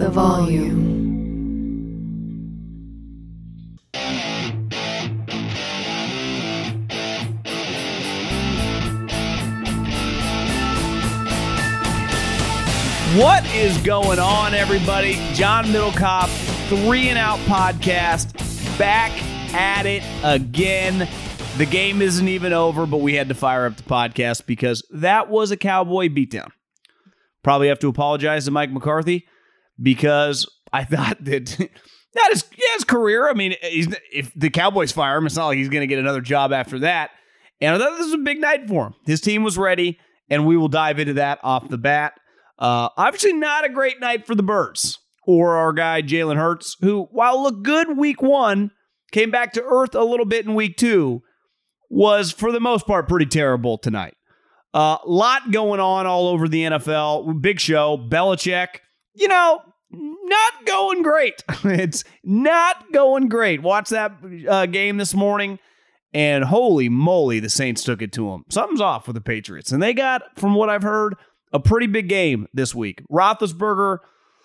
the volume. What is going on, everybody? John Middlecoff, 3 and Out podcast, back at it again. The game isn't even over, but we had to fire up the podcast because that was a Cowboy beatdown. Probably have to apologize to Mike McCarthy because I thought that his career. I mean, if the Cowboys fire him, it's not like he's going to get another job after that. And I thought this was a big night for him. His team was ready, and we will dive into that off the bat. Obviously not a great night for the Birds or our guy Jalen Hurts, who, while looked good week 1, came back to earth a little bit in week 2, was for the most part pretty terrible tonight. Lot going on all over the NFL. Big show. Belichick, not going great. It's not going great. Watch that game this morning, and holy moly, the Saints took it to them. Something's off with the Patriots, and they got, from what I've heard, a pretty big game this week. Roethlisberger,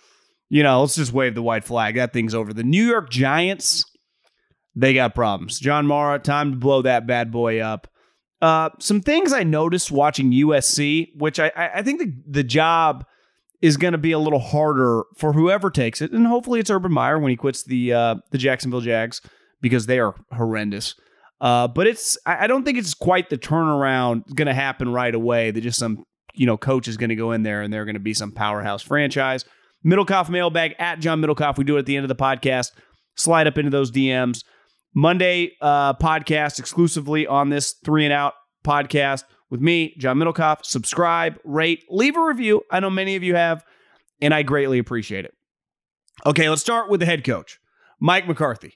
let's just wave the white flag. That thing's over. The New York Giants, they got problems. John Mara, time to blow that bad boy up. Some things I noticed watching USC, which I think the job is going to be a little harder for whoever takes it, and hopefully it's Urban Meyer when he quits the Jacksonville Jags, because they are horrendous. But I don't think it's quite the turnaround going to happen right away. That just some coach is going to go in there and they're going to be some powerhouse franchise. Middlecoff mailbag at John Middlecoff. We do it at the end of the podcast. Slide up into those DMs. Monday podcast exclusively on this 3 and Out podcast with me, John Middlecoff. Subscribe, rate, leave a review. I know many of you have, and I greatly appreciate it. Okay, let's start with the head coach, Mike McCarthy,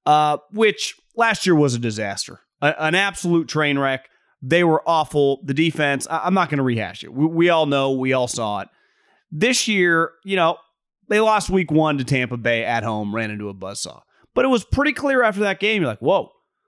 which last year was a disaster, an absolute train wreck. They were awful. The defense, I'm not going to rehash it. We all know. We all saw it. This year, they lost week 1 to Tampa Bay at home, ran into a buzzsaw. But it was pretty clear after that game. You're like, whoa, a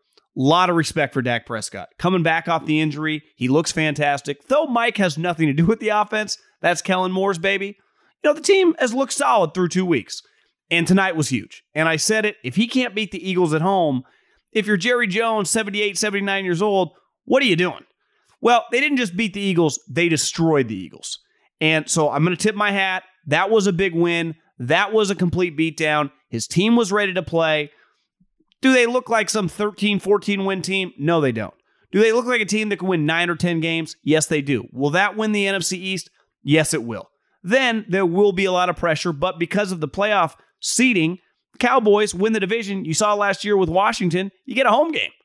lot of respect for Dak Prescott. Coming back off the injury, he looks fantastic. Though Mike has nothing to do with the offense, that's Kellen Moore's baby. The team has looked solid through 2 weeks. And tonight was huge. And I said it, if he can't beat the Eagles at home, if you're Jerry Jones, 78, 79 years old, what are you doing? Well, they didn't just beat the Eagles, they destroyed the Eagles. And so I'm going to tip my hat. That was a big win. That was a complete beatdown. His team was ready to play. Do they look like some 13, 14 win team? No, they don't. Do they look like a team that can win 9 or 10 games? Yes, they do. Will that win the NFC East? Yes, it will. Then there will be a lot of pressure, but because of the playoff seeding, Cowboys win the division. You saw last year with Washington, you get a home game.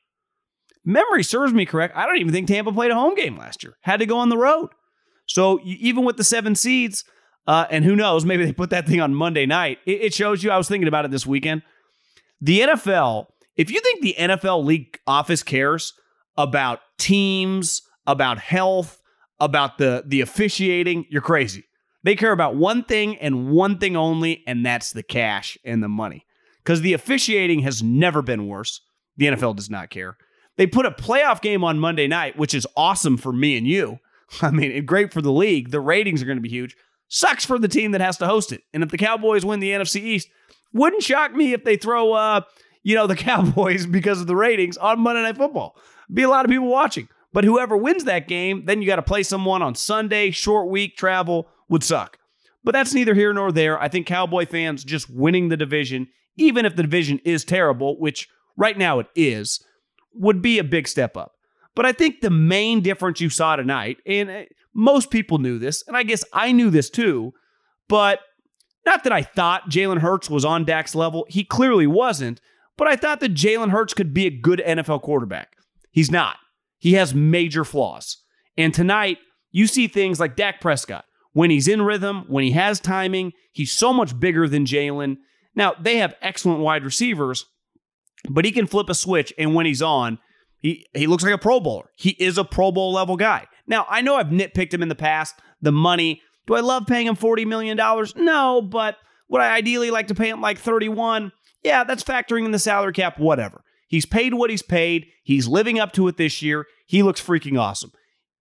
Memory serves me correct, I don't even think Tampa played a home game last year. Had to go on the road. So even with the 7 seeds, and who knows, maybe they put that thing on Monday night. It shows you, I was thinking about it this weekend. The NFL, if you think the NFL league office cares about teams, about health, about the officiating, you're crazy. They care about one thing and one thing only, and that's the cash and the money. Because the officiating has never been worse. The NFL does not care. They put a playoff game on Monday night, which is awesome for me and you. I mean, great for the league. The ratings are going to be huge. Sucks for the team that has to host it. And if the Cowboys win the NFC East, wouldn't shock me if they throw, the Cowboys because of the ratings on Monday Night Football. Be a lot of people watching. But whoever wins that game, then you got to play someone on Sunday, short week, travel, would suck. But that's neither here nor there. I think Cowboy fans just winning the division, even if the division is terrible, which right now it is, would be a big step up. But I think the main difference you saw tonight, and most people knew this, and I guess I knew this too, but not that I thought Jalen Hurts was on Dak's level. He clearly wasn't, but I thought that Jalen Hurts could be a good NFL quarterback. He's not. He has major flaws. And tonight, you see things like Dak Prescott. When he's in rhythm, when he has timing, he's so much bigger than Jalen. Now, they have excellent wide receivers, but he can flip a switch, and when he's on, he looks like a Pro Bowler. He is a Pro Bowl level guy. Now, I know I've nitpicked him in the past, the money. Do I love paying him $40 million? No, but would I ideally like to pay him like 31? Yeah, that's factoring in the salary cap, whatever. He's paid what he's paid. He's living up to it this year. He looks freaking awesome.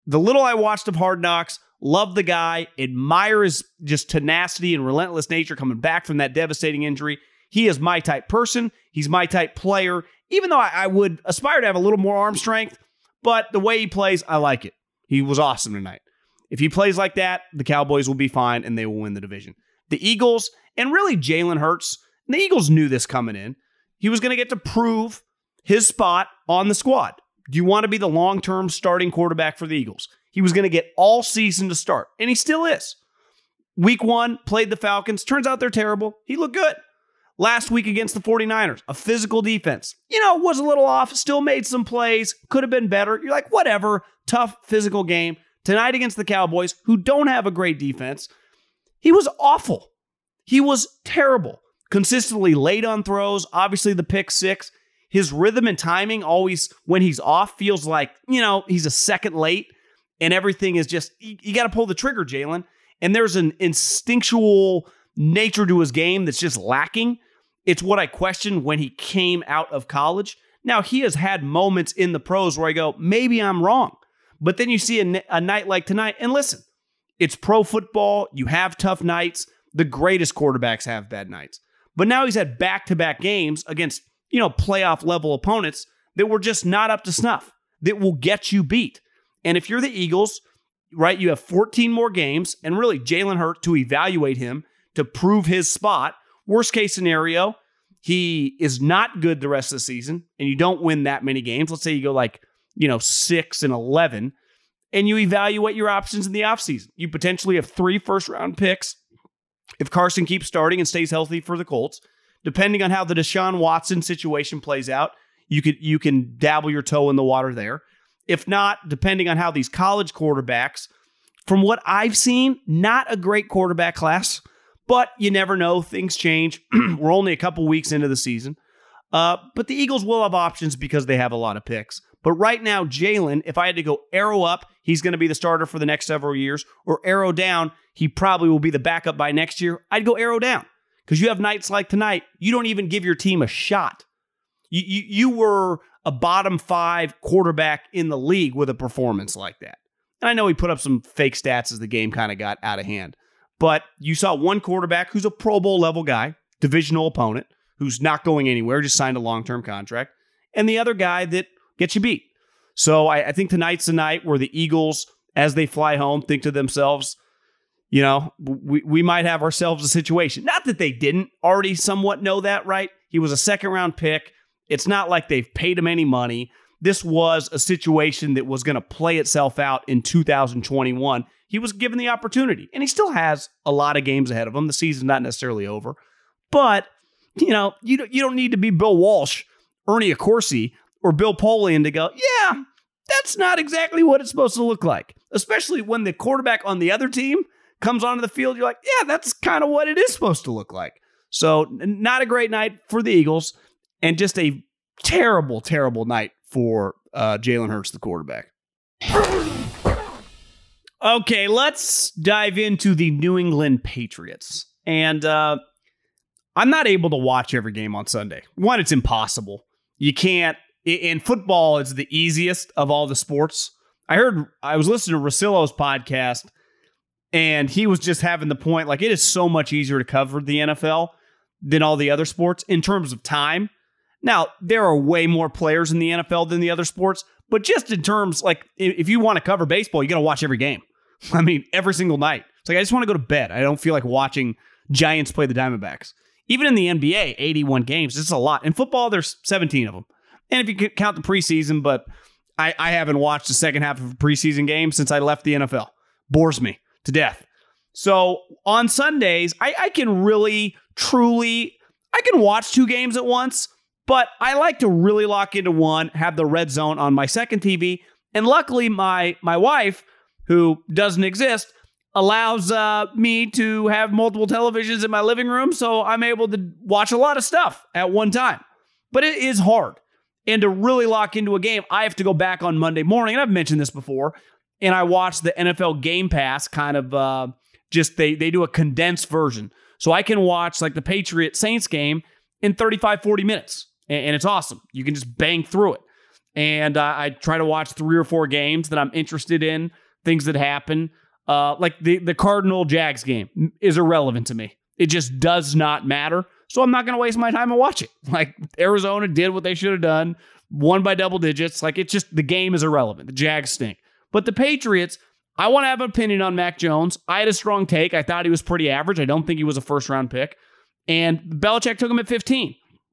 the little I watched of Hard Knocks, love the guy, admire his just tenacity and relentless nature coming back from that devastating injury. He is my type person. He's my type player, even though I would aspire to have a little more arm strength. But the way he plays, I like it. He was awesome tonight. If he plays like that, the Cowboys will be fine and they will win the division. The Eagles, and really Jalen Hurts, the Eagles knew this coming in. He was going to get to prove his spot on the squad. Do you want to be the long-term starting quarterback for the Eagles? He was going to get all season to start, and he still is. Week 1, played the Falcons. Turns out they're terrible. He looked good. Last week against the 49ers, a physical defense. Was a little off, still made some plays, could have been better. You're like, whatever, tough physical game. Tonight against the Cowboys, who don't have a great defense, he was awful. He was terrible. Consistently late on throws, obviously the pick 6. His rhythm and timing always, when he's off, feels like, he's a second late and everything is just, you got to pull the trigger, Jalen. And there's an instinctual nature to his game that's just lacking. It's what I questioned when he came out of college. Now, he has had moments in the pros where I go, maybe I'm wrong. But then you see a night like tonight, and listen, it's pro football. You have tough nights. The greatest quarterbacks have bad nights. But now he's had back-to-back games against, playoff-level opponents that were just not up to snuff, that will get you beat. And if you're the Eagles, right, you have 14 more games, and really Jalen Hurts to evaluate him, to prove his spot. Worst case scenario, he is not good the rest of the season, and you don't win that many games. Let's say you go 6-11, and you evaluate your options in the offseason. You potentially have 3 first-round picks if Carson keeps starting and stays healthy for the Colts. Depending on how the Deshaun Watson situation plays out, you can dabble your toe in the water there. If not, depending on how these college quarterbacks, from what I've seen, not a great quarterback class, but you never know. Things change. We're only a couple weeks into the season. But the Eagles will have options because they have a lot of picks. But right now, Jalen, if I had to go arrow up, he's going to be the starter for the next several years, or arrow down, he probably will be the backup by next year. I'd go arrow down because you have nights like tonight. You don't even give your team a shot. You were a bottom 5 quarterback in the league with a performance like that. And I know he put up some fake stats as the game kind of got out of hand. But you saw one quarterback who's a Pro Bowl level guy, divisional opponent, who's not going anywhere, just signed a long-term contract, and the other guy that gets you beat. So I think tonight's the night where the Eagles, as they fly home, think to themselves, we might have ourselves a situation. Not that they didn't already somewhat know that, right? He was a second-round pick. It's not like they've paid him any money. This was a situation that was going to play itself out in 2021. He was given the opportunity, and he still has a lot of games ahead of him. The season's not necessarily over. But, you don't need to be Bill Walsh, Ernie Accorsi, or Bill Polian to go, yeah, that's not exactly what it's supposed to look like. Especially when the quarterback on the other team comes onto the field, you're like, yeah, that's kind of what it is supposed to look like. So not a great night for the Eagles, and just a terrible, terrible night for Jalen Hurts, the quarterback. Okay, let's dive into the New England Patriots. And I'm not able to watch every game on Sunday. One, it's impossible. You can't. In football, it's the easiest of all the sports. I was listening to Russillo's podcast, and he was just having the point, like, it is so much easier to cover the NFL than all the other sports in terms of time. Now, there are way more players in the NFL than the other sports, but just in terms, like, if you want to cover baseball, you got to watch every game. I mean, every single night. It's like, I just want to go to bed. I don't feel like watching Giants play the Diamondbacks. Even in the NBA, 81 games, it's a lot. In football, there's 17 of them. And if you count the preseason, but I haven't watched the second half of a preseason game since I left the NFL. Bores me to death. So on Sundays, I can really, truly, I can watch 2 games at once, but I like to really lock into one, have the red zone on my second TV. And luckily, my wife, who doesn't exist, allows me to have multiple televisions in my living room, so I'm able to watch a lot of stuff at one time. But it is hard. And to really lock into a game, I have to go back on Monday morning, and I've mentioned this before, and I watch the NFL Game Pass kind of they do a condensed version. So I can watch like the Patriot-Saints game in 35, 40 minutes, and it's awesome. You can just bang through it. And I try to watch 3 or 4 games that I'm interested in things that happen. Like the Cardinal-Jags game is irrelevant to me. It just does not matter. So I'm not going to waste my time and watch it. Like, Arizona did what they should have done, won by double digits. Like, it's just, the game is irrelevant. The Jags stink. But the Patriots, I want to have an opinion on Mac Jones. I had a strong take. I thought he was pretty average. I don't think he was a first-round pick. And Belichick took him at 15.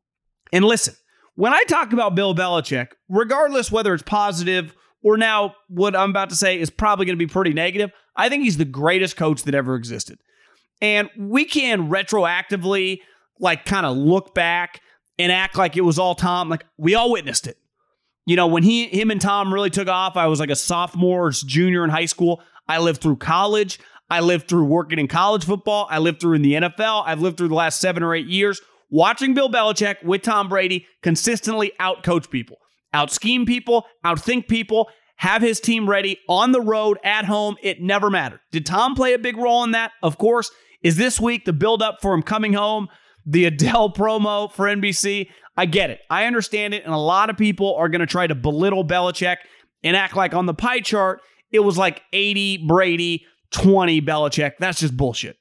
And listen, when I talk about Bill Belichick, regardless whether it's positive or now what I'm about to say is probably going to be pretty negative, I think he's the greatest coach that ever existed. And we can retroactively, like, kind of look back and act like it was all Tom. Like, we all witnessed it. You know, when him and Tom really took off, I was like a sophomore or junior in high school. I lived through college. I lived through working in college football. I lived through in the NFL. I've lived through the last 7 or 8 years watching Bill Belichick with Tom Brady consistently outcoach people, out-scheme people, outthink people, have his team ready on the road, at home. It never mattered. Did Tom play a big role in that? Of course. Is this week the build-up for him coming home, the Adele promo for NBC? I get it. I understand it. And a lot of people are going to try to belittle Belichick and act like on the pie chart, it was like 80 Brady, 20 Belichick. That's just bullshit.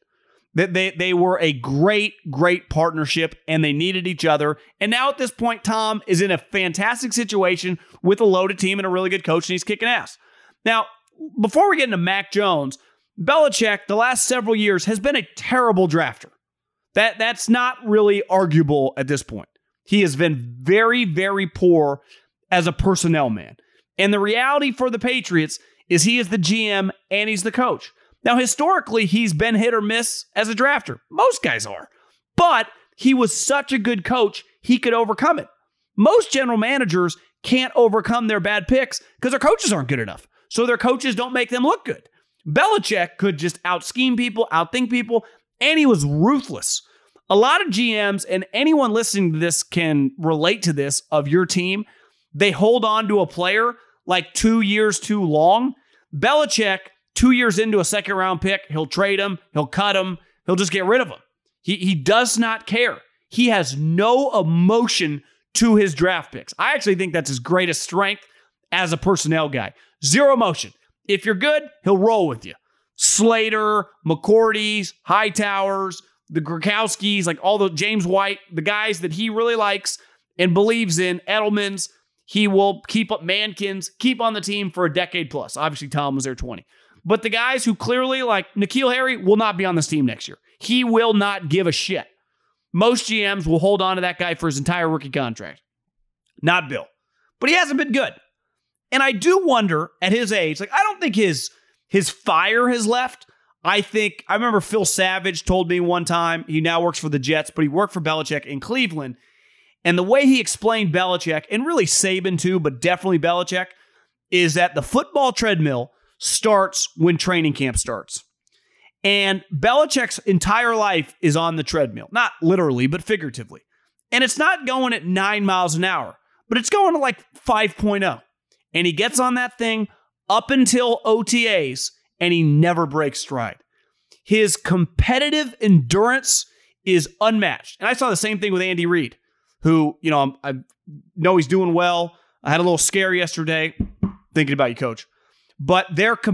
They were a great, great partnership, and they needed each other. And now at this point, Tom is in a fantastic situation with a loaded team and a really good coach, and he's kicking ass. Now, before we get into Mac Jones, Belichick, the last several years, has been a terrible drafter. That's not really arguable at this point. He has been very, very poor as a personnel man. And the reality for the Patriots is he is the GM and he's the coach. Now, historically, he's been hit or miss as a drafter. Most guys are. But he was such a good coach, he could overcome it. Most general managers can't overcome their bad picks because their coaches aren't good enough. So their coaches don't make them look good. Belichick could just out-scheme people, outthink people, and he was ruthless. A lot of GMs, and anyone listening to this can relate to this, of your team, they hold on to a player like 2 years too long. Belichick, 2 years into a second-round pick, he'll trade him, he'll cut him, he'll just get rid of him. He does not care. He has no emotion to his draft picks. I actually think that's his greatest strength as a personnel guy. Zero emotion. If you're good, he'll roll with you. Slater, McCourty's, Hightowers, the Gronkowskis, like all the James White, the guys that he really likes and believes in, Edelman's, he will keep up Mankins, keep on the team for a decade plus. Obviously, Tom was there 20. But the guys who clearly, like N'Keal Harry, will not be on this team next year. He will not give a shit. Most GMs will hold on to that guy for his entire rookie contract. Not Bill. But he hasn't been good. And I do wonder, at his age, like, I don't think his fire has left. I remember Phil Savage told me one time, he now works for the Jets, but he worked for Belichick in Cleveland. And the way he explained Belichick, and really Saban too, but definitely Belichick, is that the football treadmill starts when training camp starts. And Belichick's entire life is on the treadmill. Not literally, but figuratively. And it's not going at 9 miles an hour, but it's going to like 5.0. And he gets on that thing up until OTAs, and he never breaks stride. His competitive endurance is unmatched. And I saw the same thing with Andy Reid, who, you know, I know he's doing well. I had a little scare yesterday thinking about you, Coach. But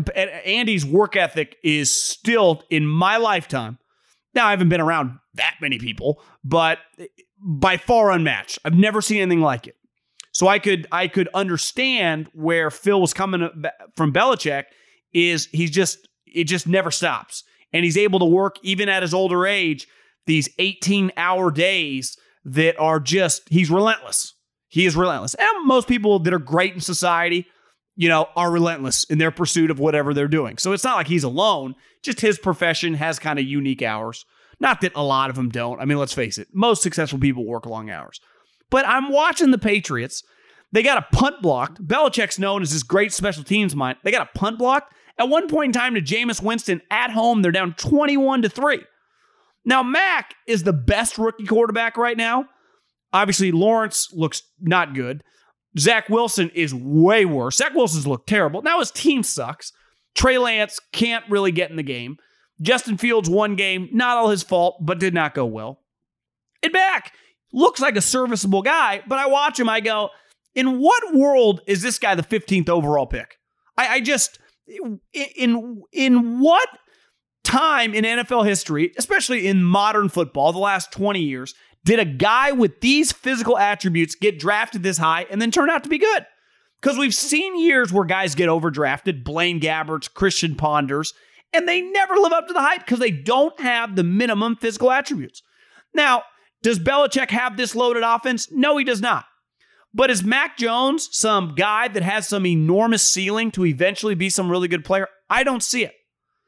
Andy's work ethic is still, in my lifetime, now I haven't been around that many people, but by far unmatched. I've never seen anything like it. So I could understand where Phil was coming from Belichick is it just never stops. And he's able to work, even at his older age, these 18-hour days that are just, he's relentless. He is relentless. And most people that are great in society, you know, are relentless in their pursuit of whatever they're doing. So it's not like he's alone. Just his profession has kind of unique hours. Not that a lot of them don't. I mean, let's face it. Most successful people work long hours. But I'm watching the Patriots. They got a punt blocked. Belichick's known as this great special teams mind. They got a punt blocked. At one point in time to Jameis Winston at home, they're down 21-3. Now, Mac is the best rookie quarterback right now. Obviously, Lawrence looks not good. Zach Wilson is way worse. Zach Wilson's looked terrible. Now his team sucks. Trey Lance can't really get in the game. Justin Fields won game, not all his fault, but did not go well. And Mac looks like a serviceable guy, but I watch him, I go, in what world is this guy the 15th overall pick? In what time in NFL history, especially in modern football, the last 20 years, did a guy with these physical attributes get drafted this high and then turn out to be good? Because we've seen years where guys get overdrafted, Blaine Gabberts, Christian Ponders, and they never live up to the hype because they don't have the minimum physical attributes. Now, does Belichick have this loaded offense? No, he does not. But is Mac Jones some guy that has some enormous ceiling to eventually be some really good player? I don't see it.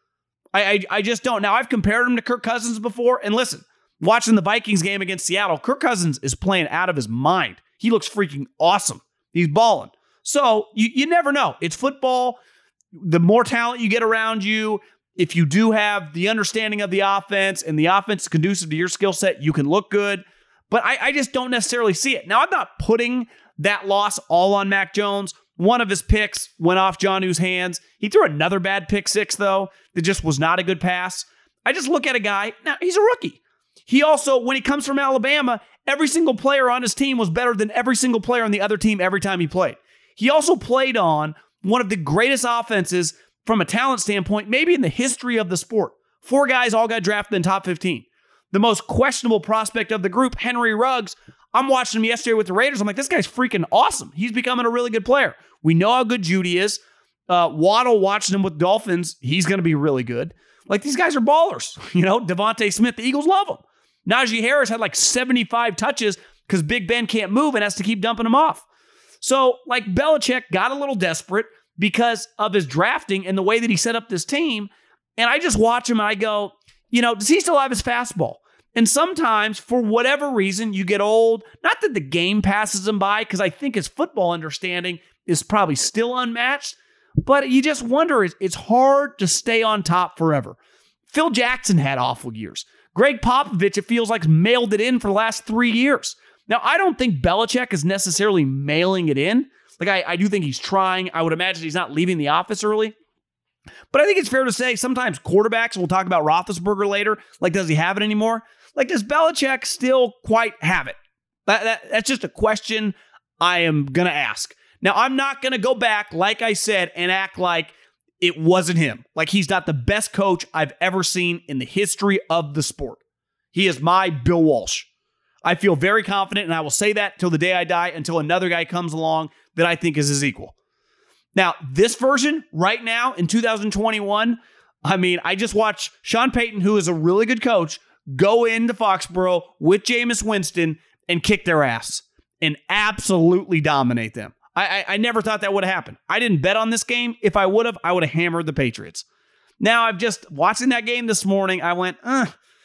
I just don't. Now, I've compared him to Kirk Cousins before, and listen, watching the Vikings game against Seattle, Kirk Cousins is playing out of his mind. He looks freaking awesome. He's balling. So you never know. It's football. The more talent you get around you, if you do have the understanding of the offense and the offense is conducive to your skill set, you can look good. But I just don't necessarily see it. Now, I'm not putting that loss all on Mac Jones. One of his picks went off Jonnu's hands. He threw another bad pick six, though, that just was not a good pass. I just look at a guy. Now, he's a rookie. He also, when he comes from Alabama, every single player on his team was better than every single player on the other team every time he played. He also played on one of the greatest offenses from a talent standpoint, maybe in the history of the sport. 4 guys all got drafted in top 15. The most questionable prospect of the group, Henry Ruggs, I'm watching him yesterday with the Raiders. I'm like, this guy's freaking awesome. He's becoming a really good player. We know how good Judy is. Waddle, watching him with Dolphins, he's going to be really good. Like, these guys are ballers. You know, Devontae Smith, the Eagles love him. Najee Harris had like 75 touches because Big Ben can't move and has to keep dumping him off. So, like, Belichick got a little desperate because of his drafting and the way that he set up this team. And I just watch him and I go, you know, does he still have his fastball? And sometimes, for whatever reason, you get old. Not that the game passes him by, because I think his football understanding is probably still unmatched. But you just wonder, it's hard to stay on top forever. Phil Jackson had awful years. Greg Popovich, it feels like, mailed it in for the last 3 years. Now, I don't think Belichick is necessarily mailing it in. Like, I do think he's trying. I would imagine he's not leaving the office early. But I think it's fair to say sometimes quarterbacks, we'll talk about Roethlisberger later, like, does he have it anymore? Like, does Belichick still quite have it? That's just a question I am going to ask. Now, I'm not going to go back, like I said, and act like it wasn't him. Like, he's not the best coach I've ever seen in the history of the sport. He is my Bill Walsh. I feel very confident, and I will say that till the day I die, until another guy comes along that I think is his equal. Now, this version, right now, in 2021, I mean, I just watched Sean Payton, who is a really good coach, go into Foxborough with Jameis Winston and kick their ass and absolutely dominate them. I never thought that would have happened. I didn't bet on this game. If I would have hammered the Patriots. Now, I've just, watching that game this morning, I went, I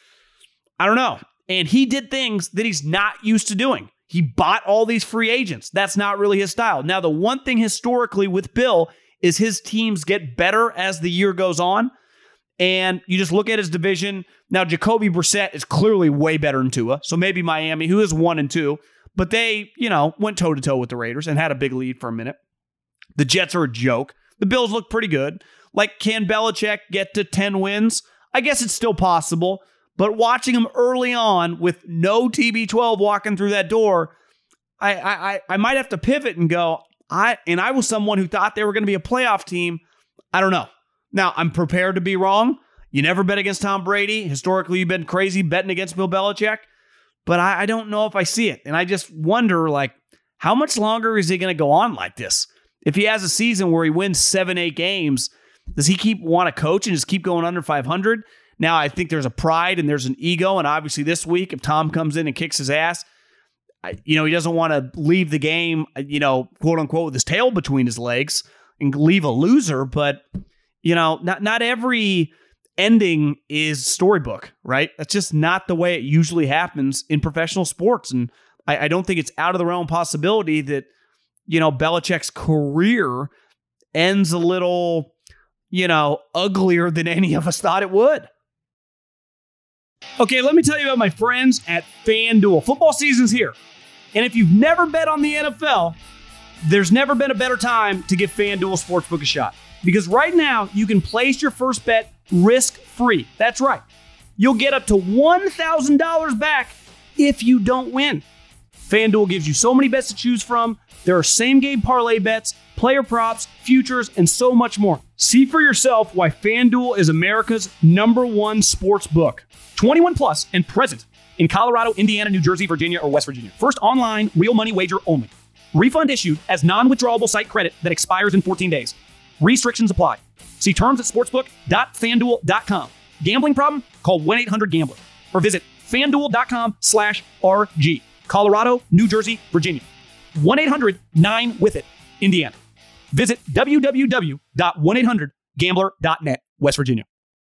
don't know. And he did things that he's not used to doing. He bought all these free agents. That's not really his style. Now, the one thing historically with Bill is his teams get better as the year goes on. And you just look at his division. Now, Jacoby Brissett is clearly way better than Tua. So maybe Miami, who is 1-2, but they, went toe-to-toe with the Raiders and had a big lead for a minute. The Jets are a joke. The Bills look pretty good. Like, can Belichick get to 10 wins? I guess it's still possible. But watching him early on with no TB12 walking through that door, I might have to pivot and go, I was someone who thought they were going to be a playoff team. I don't know. Now, I'm prepared to be wrong. You never bet against Tom Brady. Historically, you've been crazy betting against Bill Belichick. But I don't know if I see it. And I just wonder, like, how much longer is he going to go on like this? If he has a season where he wins 7-8 games, does he want to coach and just keep going under 500? Now, I think there's a pride and there's an ego. And obviously this week, if Tom comes in and kicks his ass, he doesn't want to leave the game, quote unquote, with his tail between his legs and leave a loser. But, not every ending is storybook, right? That's just not the way it usually happens in professional sports. And I don't think it's out of the realm possibility that, Belichick's career ends a little, uglier than any of us thought it would. Okay, let me tell you about my friends at FanDuel. Football season's here. And if you've never bet on the NFL, there's never been a better time to give FanDuel Sportsbook a shot. Because right now, you can place your first bet risk-free. That's right. You'll get up to $1,000 back if you don't win. FanDuel gives you so many bets to choose from. There are same-game parlay bets, player props, futures, and so much more. See for yourself why FanDuel is America's #1 sports book. 21 plus and present in Colorado, Indiana, New Jersey, Virginia, or West Virginia. First online, real money wager only. Refund issued as non-withdrawable site credit that expires in 14 days. Restrictions apply. See terms at sportsbook.fanduel.com. Gambling problem? Call 1-800-GAMBLER or visit fanduel.com/RG. Colorado, New Jersey, Virginia. 1-800-9-WITH-IT, Indiana. Visit www.1800gambler.net, West Virginia.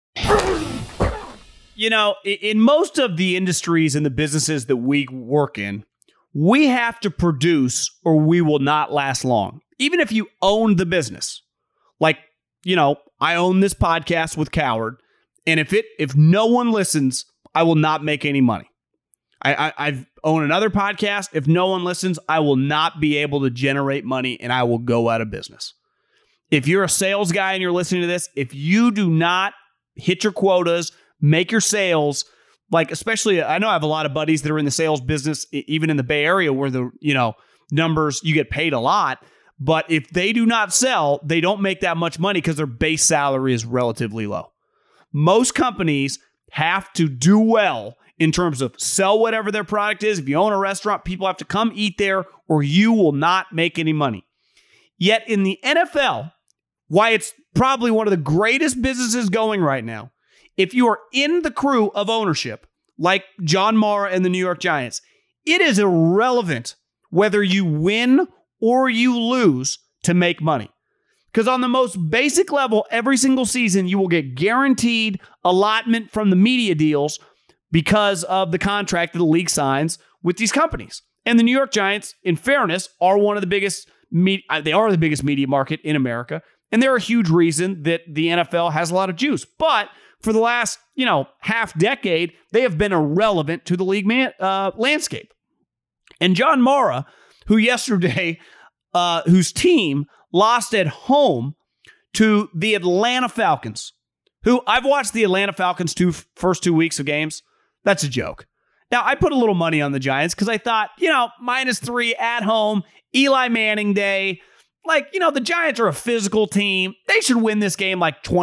You know, in most of the industries and the businesses that we work in, we have to produce or we will not last long. Even if you own the business. Like, you know, I own this podcast with Coward, and if no one listens, I will not make any money. I've owned another podcast. If no one listens, I will not be able to generate money and I will go out of business. If you're a sales guy and you're listening to this, if you do not hit your quotas, make your sales, like especially, I know I have a lot of buddies that are in the sales business, even in the Bay Area where the, you know, numbers, you get paid a lot. But if they do not sell, they don't make that much money because their base salary is relatively low. Most companies have to do well in terms of sell whatever their product is. If you own a restaurant, people have to come eat there or you will not make any money. Yet in the NFL, why it's probably one of the greatest businesses going right now, if you are in the crew of ownership, like John Mara and the New York Giants, it is irrelevant whether you win or you lose to make money. Because on the most basic level, every single season, you will get guaranteed allotment from the media deals because of the contract that the league signs with these companies. And the New York Giants, in fairness, are one of the biggest they are the biggest media market in America. And they're a huge reason that the NFL has a lot of juice. But for the last, half decade, they have been irrelevant to the league landscape. And John Mara, who yesterday, whose team lost at home to the Atlanta Falcons, who I've watched the Atlanta Falcons first 2 weeks of games. That's a joke. Now, I put a little money on the Giants because I thought, -3 at home, Eli Manning day. The Giants are a physical team. They should win this game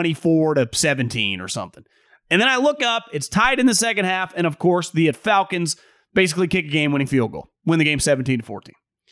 24-17 or something. And then I look up, it's tied in the second half. And of course, the Falcons basically kick a game-winning field goal, win the game 17-14.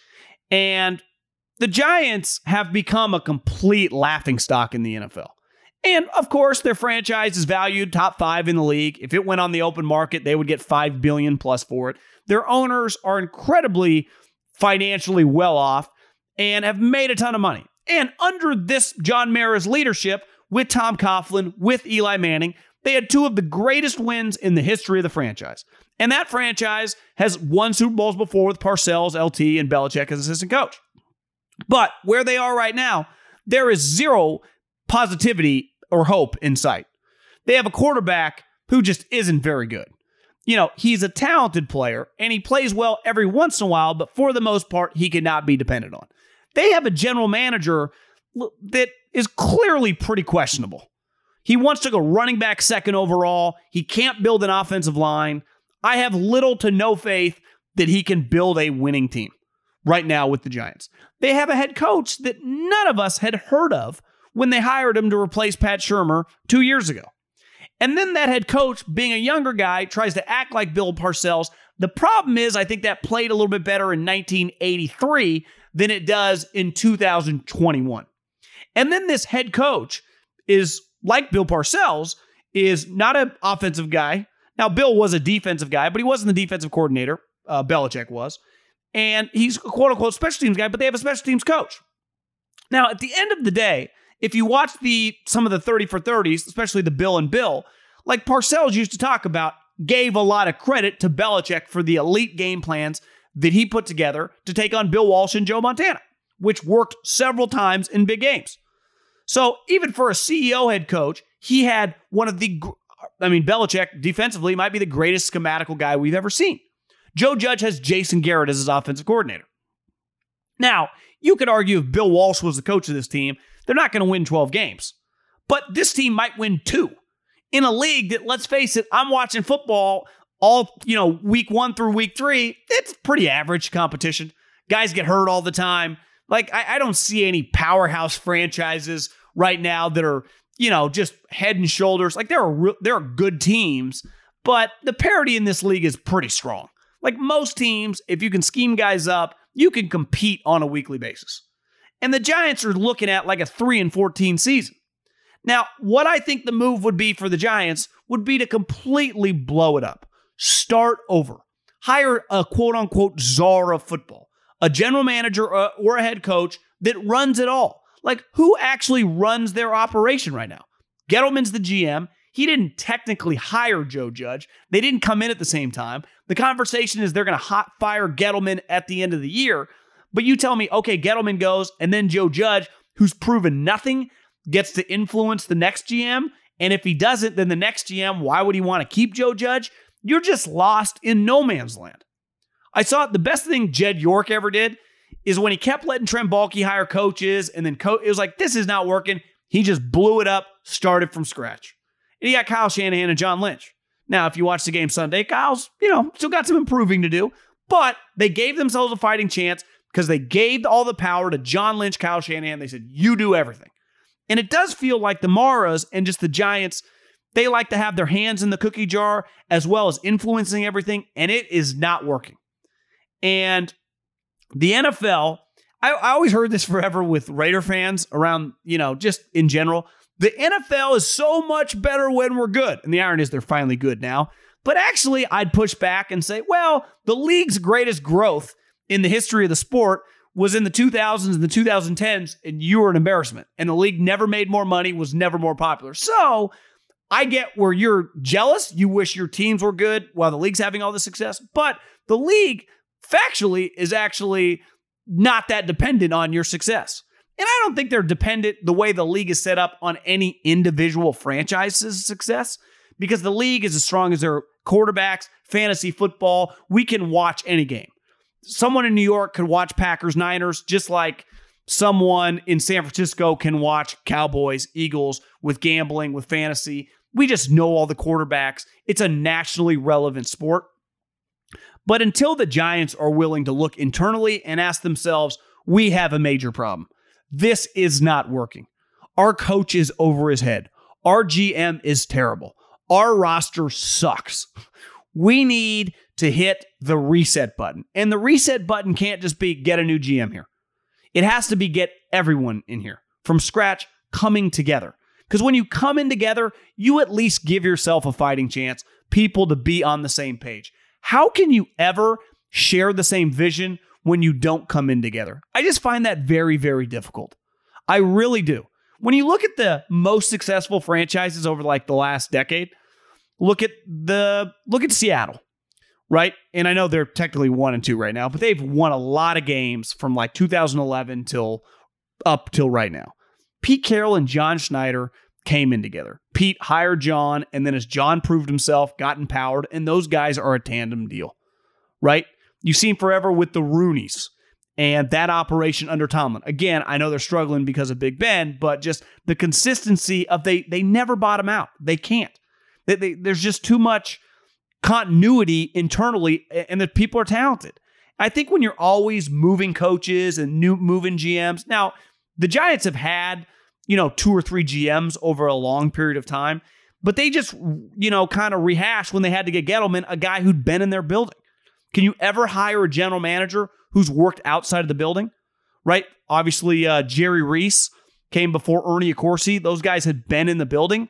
And the Giants have become a complete laughingstock in the NFL. And of course, their franchise is valued top 5 in the league. If it went on the open market, they would get $5 billion plus for it. Their owners are incredibly financially well off and have made a ton of money. And under this John Mara's leadership, with Tom Coughlin, with Eli Manning, they had 2 of the greatest wins in the history of the franchise. And that franchise has won Super Bowls before with Parcells, LT, and Belichick as assistant coach. But where they are right now, there is zero positivity or hope in sight. They have a quarterback who just isn't very good. He's a talented player, and he plays well every once in a while, but for the most part, he cannot be depended on. They have a general manager that is clearly pretty questionable. He wants to go running back second overall. He can't build an offensive line. I have little to no faith that he can build a winning team right now with the Giants. They have a head coach that none of us had heard of when they hired him to replace Pat Shurmur 2 years ago. And then that head coach, being a younger guy, tries to act like Bill Parcells. The problem is, I think that played a little bit better in 1983 than it does in 2021. And then this head coach is, like Bill Parcells, is not an offensive guy. Now, Bill was a defensive guy, but he wasn't the defensive coordinator. Belichick was. And he's a quote-unquote special teams guy, but they have a special teams coach. Now, at the end of the day, if you watch some of the 30 for 30s, especially the Bill and Bill, like Parcells used to talk about, gave a lot of credit to Belichick for the elite game plans that he put together to take on Bill Walsh and Joe Montana, which worked several times in big games. So even for a CEO head coach, he had Belichick defensively might be the greatest schematical guy we've ever seen. Joe Judge has Jason Garrett as his offensive coordinator. Now, you could argue if Bill Walsh was the coach of this team, they're not going to win 12 games. But this team might win 2 in a league that, let's face it, I'm watching football all, week 1 through week 3, it's pretty average competition. Guys get hurt all the time. Like, I don't see any powerhouse franchises right now that are, just head and shoulders. Like, there are good teams, but the parity in this league is pretty strong. Like, most teams, if you can scheme guys up, you can compete on a weekly basis. And the Giants are looking at like a 3-14 season. Now, what I think the move would be for the Giants would be to completely blow it up. Start over. Hire a quote-unquote czar of football. A general manager or a head coach that runs it all. Like, who actually runs their operation right now? Gettleman's the GM. He didn't technically hire Joe Judge. They didn't come in at the same time. The conversation is they're going to hot fire Gettleman at the end of the year. But you tell me, okay, Gettleman goes, and then Joe Judge, who's proven nothing, gets to influence the next GM. And if he doesn't, then the next GM, why would he want to keep Joe Judge? You're just lost in no man's land. I saw the best thing Jed York ever did is when he kept letting Trent Baalke hire coaches, and then it was like, this is not working. He just blew it up, started from scratch. And he got Kyle Shanahan and John Lynch. Now, if you watch the game Sunday, Kyle's, still got some improving to do, but they gave themselves a fighting chance because they gave all the power to John Lynch, Kyle Shanahan. They said, you do everything. And it does feel like the Maras and just the Giants, they like to have their hands in the cookie jar as well as influencing everything, and it is not working. And the NFL, I always heard this forever with Raider fans around, just in general. The NFL is so much better when we're good. And the irony is they're finally good now. But actually, I'd push back and say, well, the league's greatest growth in the history of the sport was in the 2000s and the 2010s, and you were an embarrassment. And the league never made more money, was never more popular. So I get where you're jealous. You wish your teams were good while the league's having all the success. But the league, factually, is actually not that dependent on your success. And I don't think they're dependent the way the league is set up on any individual franchise's success, because the league is as strong as their quarterbacks, fantasy football. We can watch any game. Someone in New York could watch Packers, Niners, just like someone in San Francisco can watch Cowboys, Eagles with gambling, with fantasy. We just know all the quarterbacks. It's a nationally relevant sport. But until the Giants are willing to look internally and ask themselves, we have a major problem. This is not working. Our coach is over his head. Our GM is terrible. Our roster sucks. We need to hit the reset button. And the reset button can't just be get a new GM here. It has to be get everyone in here from scratch, coming together. Because when you come in together, you at least give yourself a fighting chance, people to be on the same page. How can you ever share the same vision when you don't come in together? I just find that very, very difficult. I really do. When you look at the most successful franchises over like the last decade, look at Seattle, right? And I know they're technically 1-2 right now, but they've won a lot of games from like 2011 till right now. Pete Carroll and John Schneider came in together. Pete hired John, and then as John proved himself, got empowered, and those guys are a tandem deal, right? You've seen forever with the Rooneys and that operation under Tomlin. Again, I know they're struggling because of Big Ben, but just the consistency of they never bottom out. They can't. There's just too much continuity internally, and the people are talented. I think when you're always moving coaches and moving GMs, now the Giants have had 2 or 3 GMs over a long period of time, but they just kind of rehashed when they had to get Gettleman, a guy who'd been in their building. Can you ever hire a general manager who's worked outside of the building? Right? Obviously, Jerry Reese came before Ernie Accorsi. Those guys had been in the building.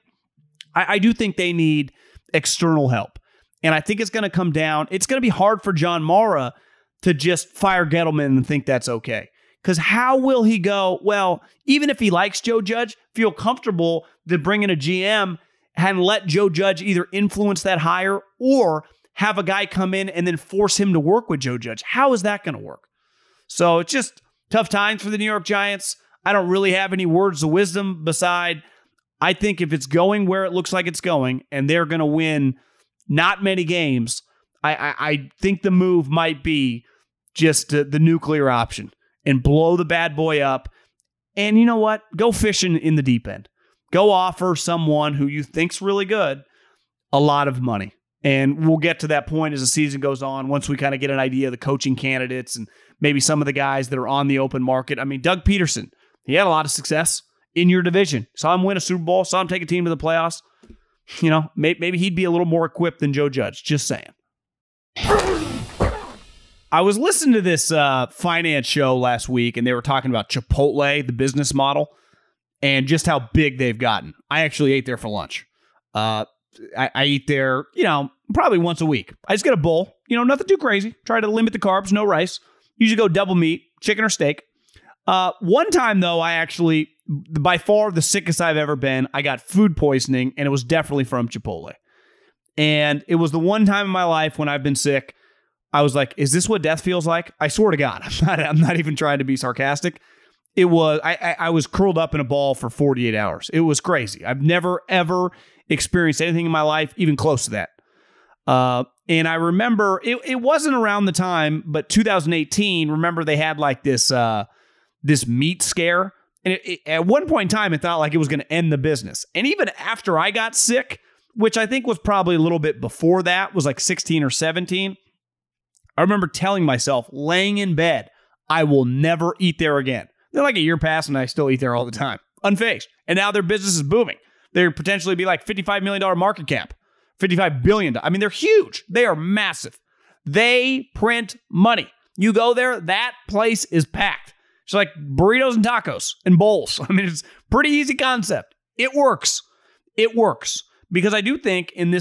I do think they need external help. And I think it's going to come down. It's going to be hard for John Mara to just fire Gettleman and think that's okay. Because how will he go, well, even if he likes Joe Judge, feel comfortable to bring in a GM and let Joe Judge either influence that hire or have a guy come in and then force him to work with Joe Judge? How is that going to work? So it's just tough times for the New York Giants. I don't really have any words of wisdom beside, I think if it's going where it looks like it's going and they're going to win not many games, I think the move might be just the nuclear option and blow the bad boy up. And you know what? Go fishing in the deep end. Go offer someone who you think's really good a lot of money. And we'll get to that point as the season goes on, once we kind of get an idea of the coaching candidates and maybe some of the guys that are on the open market. I mean, Doug Peterson, he had a lot of success in your division. Saw him win a Super Bowl, saw him take a team to the playoffs. You know, maybe he'd be a little more equipped than Joe Judge. Just saying. I was listening to this finance show last week, and they were talking about Chipotle, the business model, and just how big they've gotten. I actually ate there for lunch. I eat there, probably once a week. I just get a bowl, nothing too crazy. Try to limit the carbs, no rice. Usually go double meat, chicken or steak. One time, though, I actually, by far the sickest I've ever been, I got food poisoning, and it was definitely from Chipotle. And it was the one time in my life when I've been sick, I was like, is this what death feels like? I swear to God, I'm not even trying to be sarcastic. It was, I was curled up in a ball for 48 hours. It was crazy. I've never, ever experienced anything in my life even close to that. And I remember, it wasn't around the time, but 2018, remember they had like this meat scare. And at one point in time, it thought like it was going to end the business. And even after I got sick, which I think was probably a little bit before that, was like 16 or 17, I remember telling myself, laying in bed, I will never eat there again. Then like a year passed and I still eat there all the time, unfazed. And now their business is booming. They're potentially be like $55 million market cap, $55 billion. I mean, they're huge. They are massive. They print money. You go there, that place is packed. It's like burritos and tacos and bowls. I mean, it's a pretty easy concept. It works. It works. Because I do think in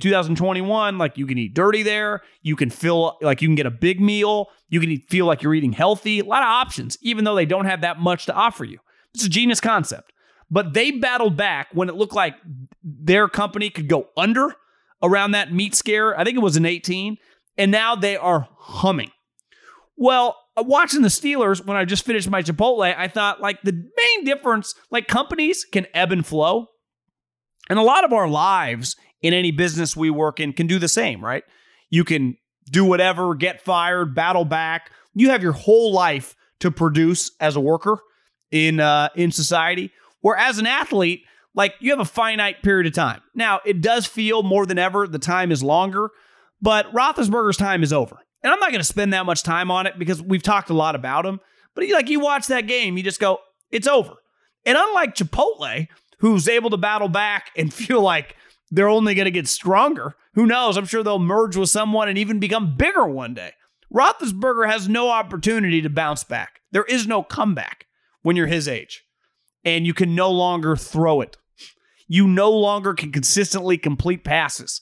2021, like you can eat dirty there. You can feel like you can get a big meal. You can feel like you're eating healthy. A lot of options, even though they don't have that much to offer you. It's a genius concept. But they battled back when it looked like their company could go under around that meat scare. I think it was in 2018. And now they are humming. Well, watching the Steelers, when I just finished my Chipotle, I thought like the main difference, like companies can ebb and flow. And a lot of our lives in any business we work in can do the same, right? You can do whatever, get fired, battle back. You have your whole life to produce as a worker in society. Whereas an athlete, like you have a finite period of time. Now, it does feel more than ever the time is longer, but Roethlisberger's time is over. And I'm not going to spend that much time on it because we've talked a lot about him. But you watch that game, you just go, it's over. And unlike Chipotle, who's able to battle back and feel like they're only going to get stronger. Who knows? I'm sure they'll merge with someone and even become bigger one day. Roethlisberger has no opportunity to bounce back. There is no comeback when you're his age. And you can no longer throw it. You no longer can consistently complete passes.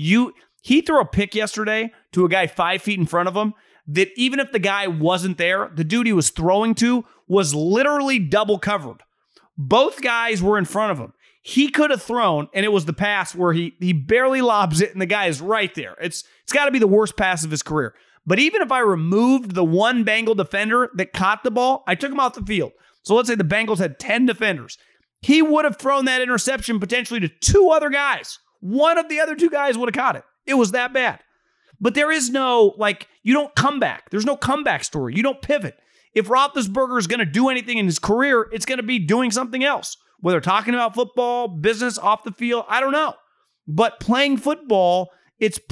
He threw a pick yesterday to a guy 5 feet in front of him that even if the guy wasn't there, the dude he was throwing to was literally double covered. Both guys were in front of him. He could have thrown, and it was the pass where he barely lobs it, and the guy is right there. It's got to be the worst pass of his career. But even if I removed the one Bengal defender that caught the ball, I took him off the field. So let's say the Bengals had 10 defenders. He would have thrown that interception potentially to two other guys. One of the other two guys would have caught it. It was that bad. But there is no, you don't come back. There's no comeback story. You don't pivot. If Roethlisberger is going to do anything in his career, it's going to be doing something else. Whether talking about football, business, off the field, I don't know. But playing football, it's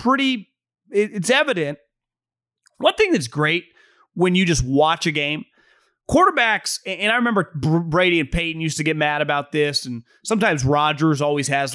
evident. One thing that's great when you just watch a game, quarterbacks, and I remember Brady and Peyton used to get mad about this, and sometimes Rodgers always has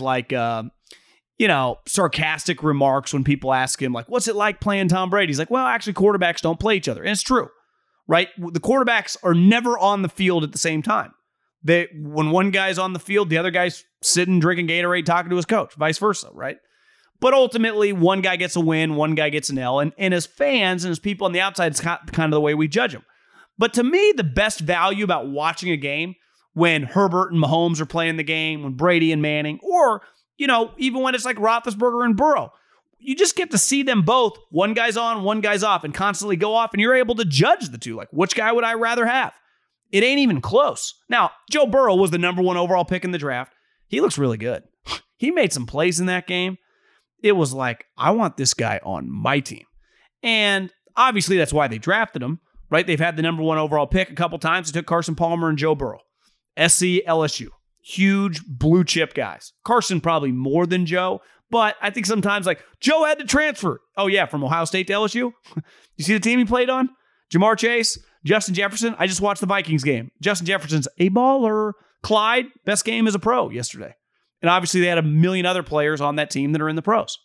sarcastic remarks when people ask him, what's it like playing Tom Brady? He's like, well, actually, quarterbacks don't play each other. And it's true. Right? The quarterbacks are never on the field at the same time. When one guy's on the field, the other guy's sitting, drinking Gatorade, talking to his coach, vice versa, right? But ultimately, one guy gets a win, one guy gets an L. And as fans and as people on the outside, it's kind of the way we judge them. But to me, the best value about watching a game when Herbert and Mahomes are playing the game, when Brady and Manning, or, even when it's like Roethlisberger and Burrow, you just get to see them both. One guy's on, one guy's off, and constantly go off, and you're able to judge the two. Which guy would I rather have? It ain't even close. Now, Joe Burrow was the number 1 overall pick in the draft. He looks really good. He made some plays in that game. It was like, I want this guy on my team. And obviously, that's why they drafted him, right? They've had the number 1 overall pick a couple times. They took Carson Palmer and Joe Burrow. SC, LSU. Huge blue chip guys. Carson probably more than Joe, But I think sometimes, like, Joe had to transfer. Oh, yeah, from Ohio State to LSU? You see the team he played on? Ja'Marr Chase, Justin Jefferson. I just watched the Vikings game. Justin Jefferson's a baller. Clyde, best game as a pro yesterday. And obviously they had a million other players on that team that are in the pros.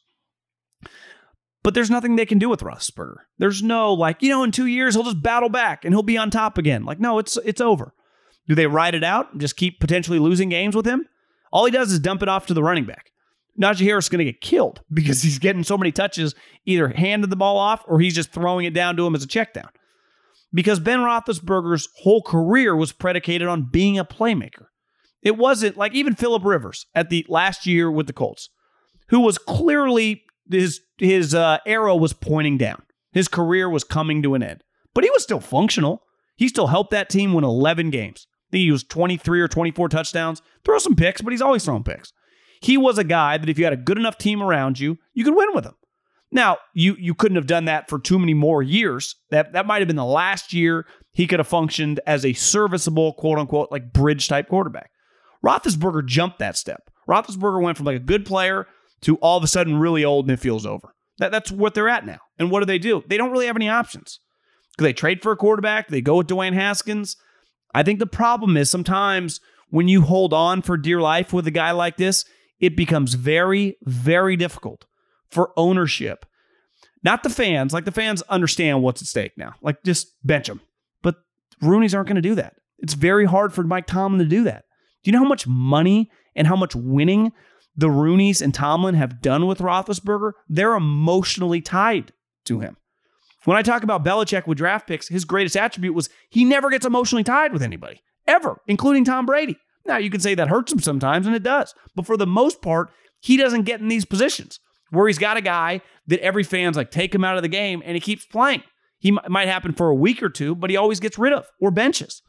But there's nothing they can do with Roethlisberger. There's no, like, in 2 years he'll just battle back and he'll be on top again. Like, no, it's over. Do they ride it out and just keep potentially losing games with him? All he does is dump it off to the running back. Najee Harris is going to get killed because he's getting so many touches, either handed the ball off or he's just throwing it down to him as a check down. Because Ben Roethlisberger's whole career was predicated on being a playmaker. It wasn't like even Phillip Rivers at the last year with the Colts, who was clearly his arrow was pointing down. His career was coming to an end, but he was still functional. He still helped that team win 11 games. I think he was 23 or 24 touchdowns. Throw some picks, but he's always throwing picks. He was a guy that if you had a good enough team around you, you could win with him. Now, you couldn't have done that for too many more years. That might have been the last year he could have functioned as a serviceable, quote-unquote, like bridge-type quarterback. Roethlisberger jumped that step. Roethlisberger went from like a good player to all of a sudden really old and it feels over. That's what they're at now. And what do? They don't really have any options. Because they trade for a quarterback. They go with Dwayne Haskins. I think the problem is sometimes when you hold on for dear life with a guy like this, it becomes very, very difficult for ownership. Not the fans. Like the fans understand what's at stake now. Like just bench them. But Rooney's aren't going to do that. It's very hard for Mike Tomlin to do that. Do you know how much money and how much winning the Rooneys and Tomlin have done with Roethlisberger? They're emotionally tied to him. When I talk about Belichick with draft picks, his greatest attribute was he never gets emotionally tied with anybody, ever, including Tom Brady. Now, you can say that hurts him sometimes, and it does. But for the most part, he doesn't get in these positions where he's got a guy that every fan's like, take him out of the game, and he keeps playing. He might happen for a week or two, but he always gets rid of or benches.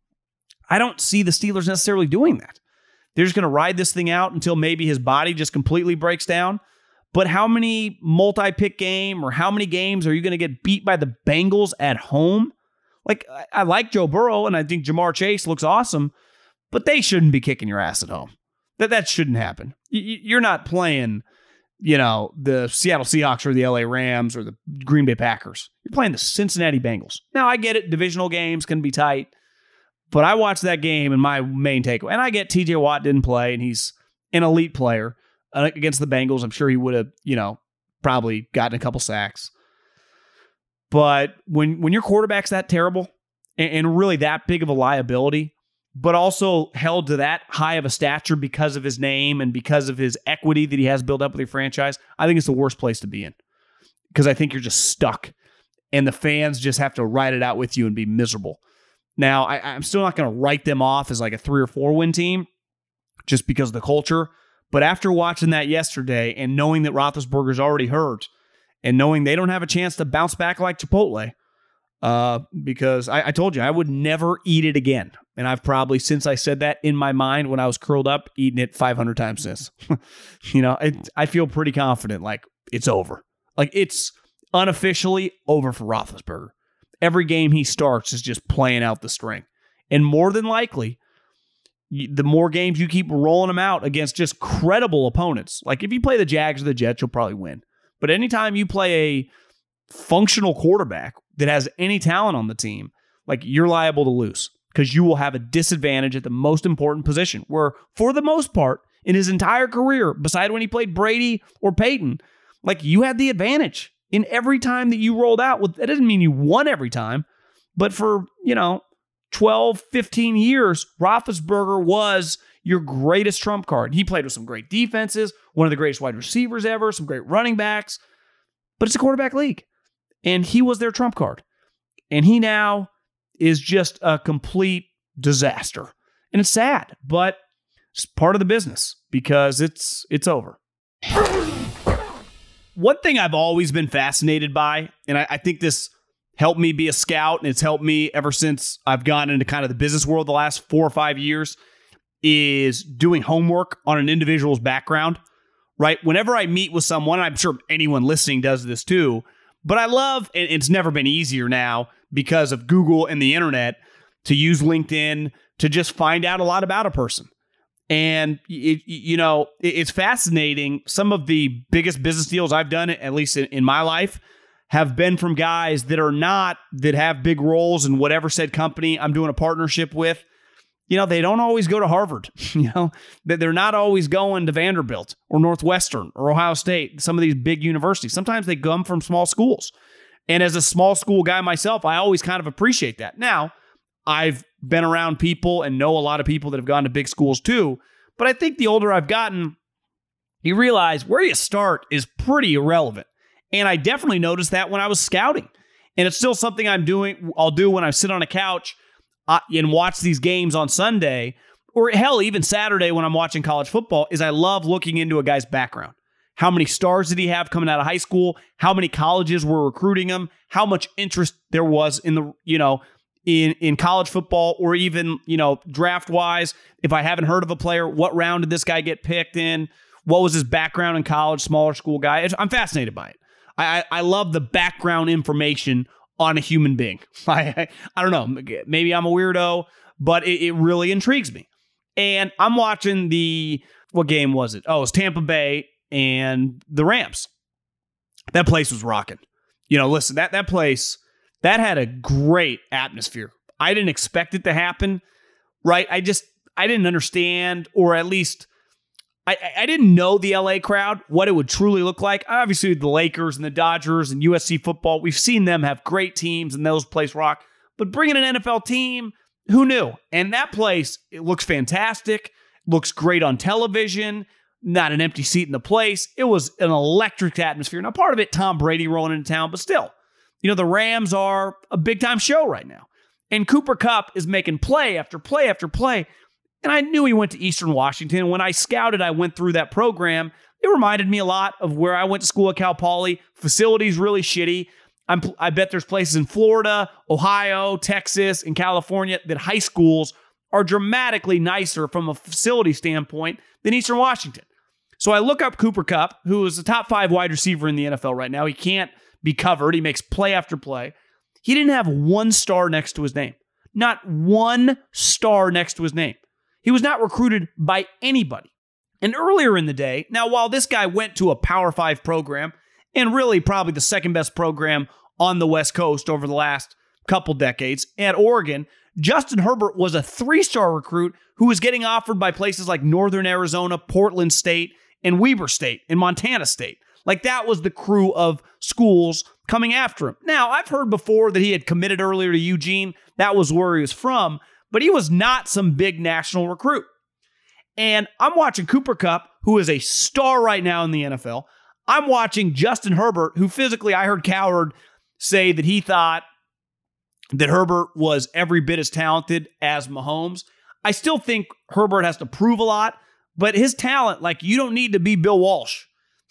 I don't see the Steelers necessarily doing that. They're just going to ride this thing out until maybe his body just completely breaks down. But how many multi-pick game or how many games are you going to get beat by the Bengals at home? Like, I like Joe Burrow, and I think Ja'Marr Chase looks awesome, but they shouldn't be kicking your ass at home. That shouldn't happen. You're not playing, the Seattle Seahawks or the LA Rams or the Green Bay Packers. You're playing the Cincinnati Bengals. Now, I get it. Divisional games can be tight. But I watched that game, and my main takeaway, and I get TJ Watt didn't play, and he's an elite player against the Bengals. I'm sure he would have, probably gotten a couple sacks. But when your quarterback's that terrible and really that big of a liability, but also held to that high of a stature because of his name and because of his equity that he has built up with your franchise, I think it's the worst place to be in. Because I think you're just stuck, and the fans just have to ride it out with you and be miserable. Now, I'm still not going to write them off as like a 3 or 4 win team just because of the culture. But after watching that yesterday and knowing that Roethlisberger's already hurt and knowing they don't have a chance to bounce back like Chipotle, because I told you I would never eat it again. And I've probably, since I said that in my mind when I was curled up, eaten it 500 times since. I feel pretty confident like it's over. Like it's unofficially over for Roethlisberger. Every game he starts is just playing out the string. And more than likely, the more games you keep rolling him out against just credible opponents. Like if you play the Jags or the Jets, you'll probably win. But anytime you play a functional quarterback that has any talent on the team, like you're liable to lose because you will have a disadvantage at the most important position where for the most part in his entire career, beside when he played Brady or Peyton, like you had the advantage. In every time that you rolled out, that doesn't mean you won every time, but for, 12, 15 years, Roethlisberger was your greatest trump card. He played with some great defenses, one of the greatest wide receivers ever, some great running backs, but it's a quarterback league, and he was their trump card. And he now is just a complete disaster. And it's sad, but it's part of the business because it's over. One thing I've always been fascinated by, and I think this helped me be a scout, and it's helped me ever since I've gone into kind of the business world the last 4 or 5 years, is doing homework on an individual's background, right? Whenever I meet with someone, I'm sure anyone listening does this too, but I love, and it's never been easier now because of Google and the internet, to use LinkedIn to just find out a lot about a person. And, it's fascinating. Some of the biggest business deals I've done, at least in my life, have been from guys that have big roles in whatever said company I'm doing a partnership with. They don't always go to Harvard, that they're not always going to Vanderbilt or Northwestern or Ohio State, some of these big universities. Sometimes they come from small schools. And as a small school guy myself, I always kind of appreciate that. Now, I've been around people and know a lot of people that have gone to big schools too. But I think the older I've gotten, you realize where you start is pretty irrelevant. And I definitely noticed that when I was scouting. And it's still something I'll do when I sit on a couch and watch these games on Sunday, or hell, even Saturday when I'm watching college football, is I love looking into a guy's background. How many stars did he have coming out of high school? How many colleges were recruiting him? How much interest there was in the, in college football, or even, draft wise. If I haven't heard of a player, what round did this guy get picked in? What was his background in college? Smaller school guy. I'm fascinated by it. I love the background information on a human being. I don't know. Maybe I'm a weirdo, but it really intrigues me. And I'm watching what game was it? Oh, it was Tampa Bay and the Rams. That place was rocking. Listen, that place, that had a great atmosphere. I didn't expect it to happen, right? I didn't understand, or at least I didn't know the LA crowd, what it would truly look like. Obviously, the Lakers and the Dodgers and USC football, we've seen them have great teams and those places rock. But bringing an NFL team, who knew? And that place, it looks fantastic, looks great on television, not an empty seat in the place. It was an electric atmosphere. Now, part of it, Tom Brady rolling into town, but still, the Rams are a big-time show right now. And Cooper Kupp is making play after play after play. And I knew he went to Eastern Washington. When I scouted, I went through that program. It reminded me a lot of where I went to school at Cal Poly. Facilities really shitty. I bet there's places in Florida, Ohio, Texas, and California that high schools are dramatically nicer from a facility standpoint than Eastern Washington. So I look up Cooper Kupp, who is a top 5 wide receiver in the NFL right now. He can't be covered. He makes play after play. He didn't have one star next to his name. Not one star next to his name. He was not recruited by anybody. And earlier in the day, now while this guy went to a Power 5 program, and really probably the second best program on the West Coast over the last couple decades at Oregon, Justin Herbert was a 3-star recruit who was getting offered by places like Northern Arizona, Portland State, and Weber State, and Montana State. Like, that was the crew of schools coming after him. Now, I've heard before that he had committed earlier to Eugene. That was where he was from. But he was not some big national recruit. And I'm watching Cooper Kupp, who is a star right now in the NFL. I'm watching Justin Herbert, who physically, I heard Cowherd say that he thought that Herbert was every bit as talented as Mahomes. I still think Herbert has to prove a lot, but his talent, you don't need to be Bill Walsh.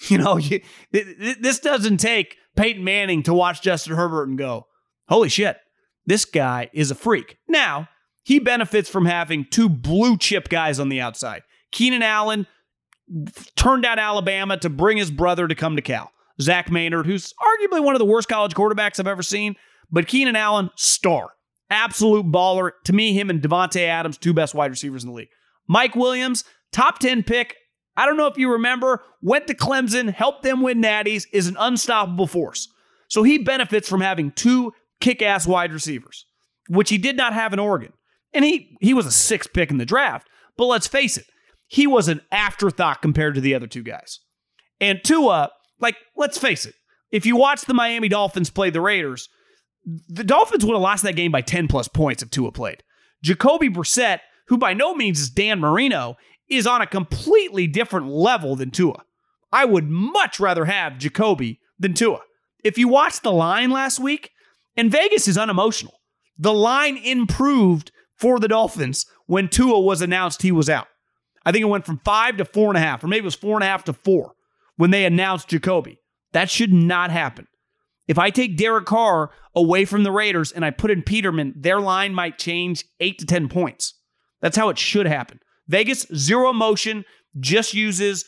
This doesn't take Peyton Manning to watch Justin Herbert and go, holy shit, this guy is a freak. Now, he benefits from having 2 blue chip guys on the outside. Keenan Allen turned down Alabama to bring his brother to come to Cal. Zach Maynard, who's arguably one of the worst college quarterbacks I've ever seen, but Keenan Allen, star. Absolute baller. To me, him and Devontae Adams, 2 best wide receivers in the league. Mike Williams, top 10 pick. I don't know if you remember, went to Clemson, helped them win natties, is an unstoppable force. So he benefits from having 2 kick-ass wide receivers, which he did not have in Oregon. And he was a 6th pick in the draft. But let's face it, he was an afterthought compared to the other 2 guys. And Tua, let's face it, if you watch the Miami Dolphins play the Raiders, the Dolphins would have lost that game by 10-plus points if Tua played. Jacoby Brissett, who by no means is Dan Marino, is on a completely different level than Tua. I would much rather have Jacoby than Tua. If you watched the line last week, and Vegas is unemotional, the line improved for the Dolphins when Tua was announced he was out. I think it went from 5 to 4.5, or maybe it was 4.5 to 4 when they announced Jacoby. That should not happen. If I take Derek Carr away from the Raiders and I put in Peterman, their line might change 8 to 10 points. That's how it should happen. Vegas, zero emotion, just uses,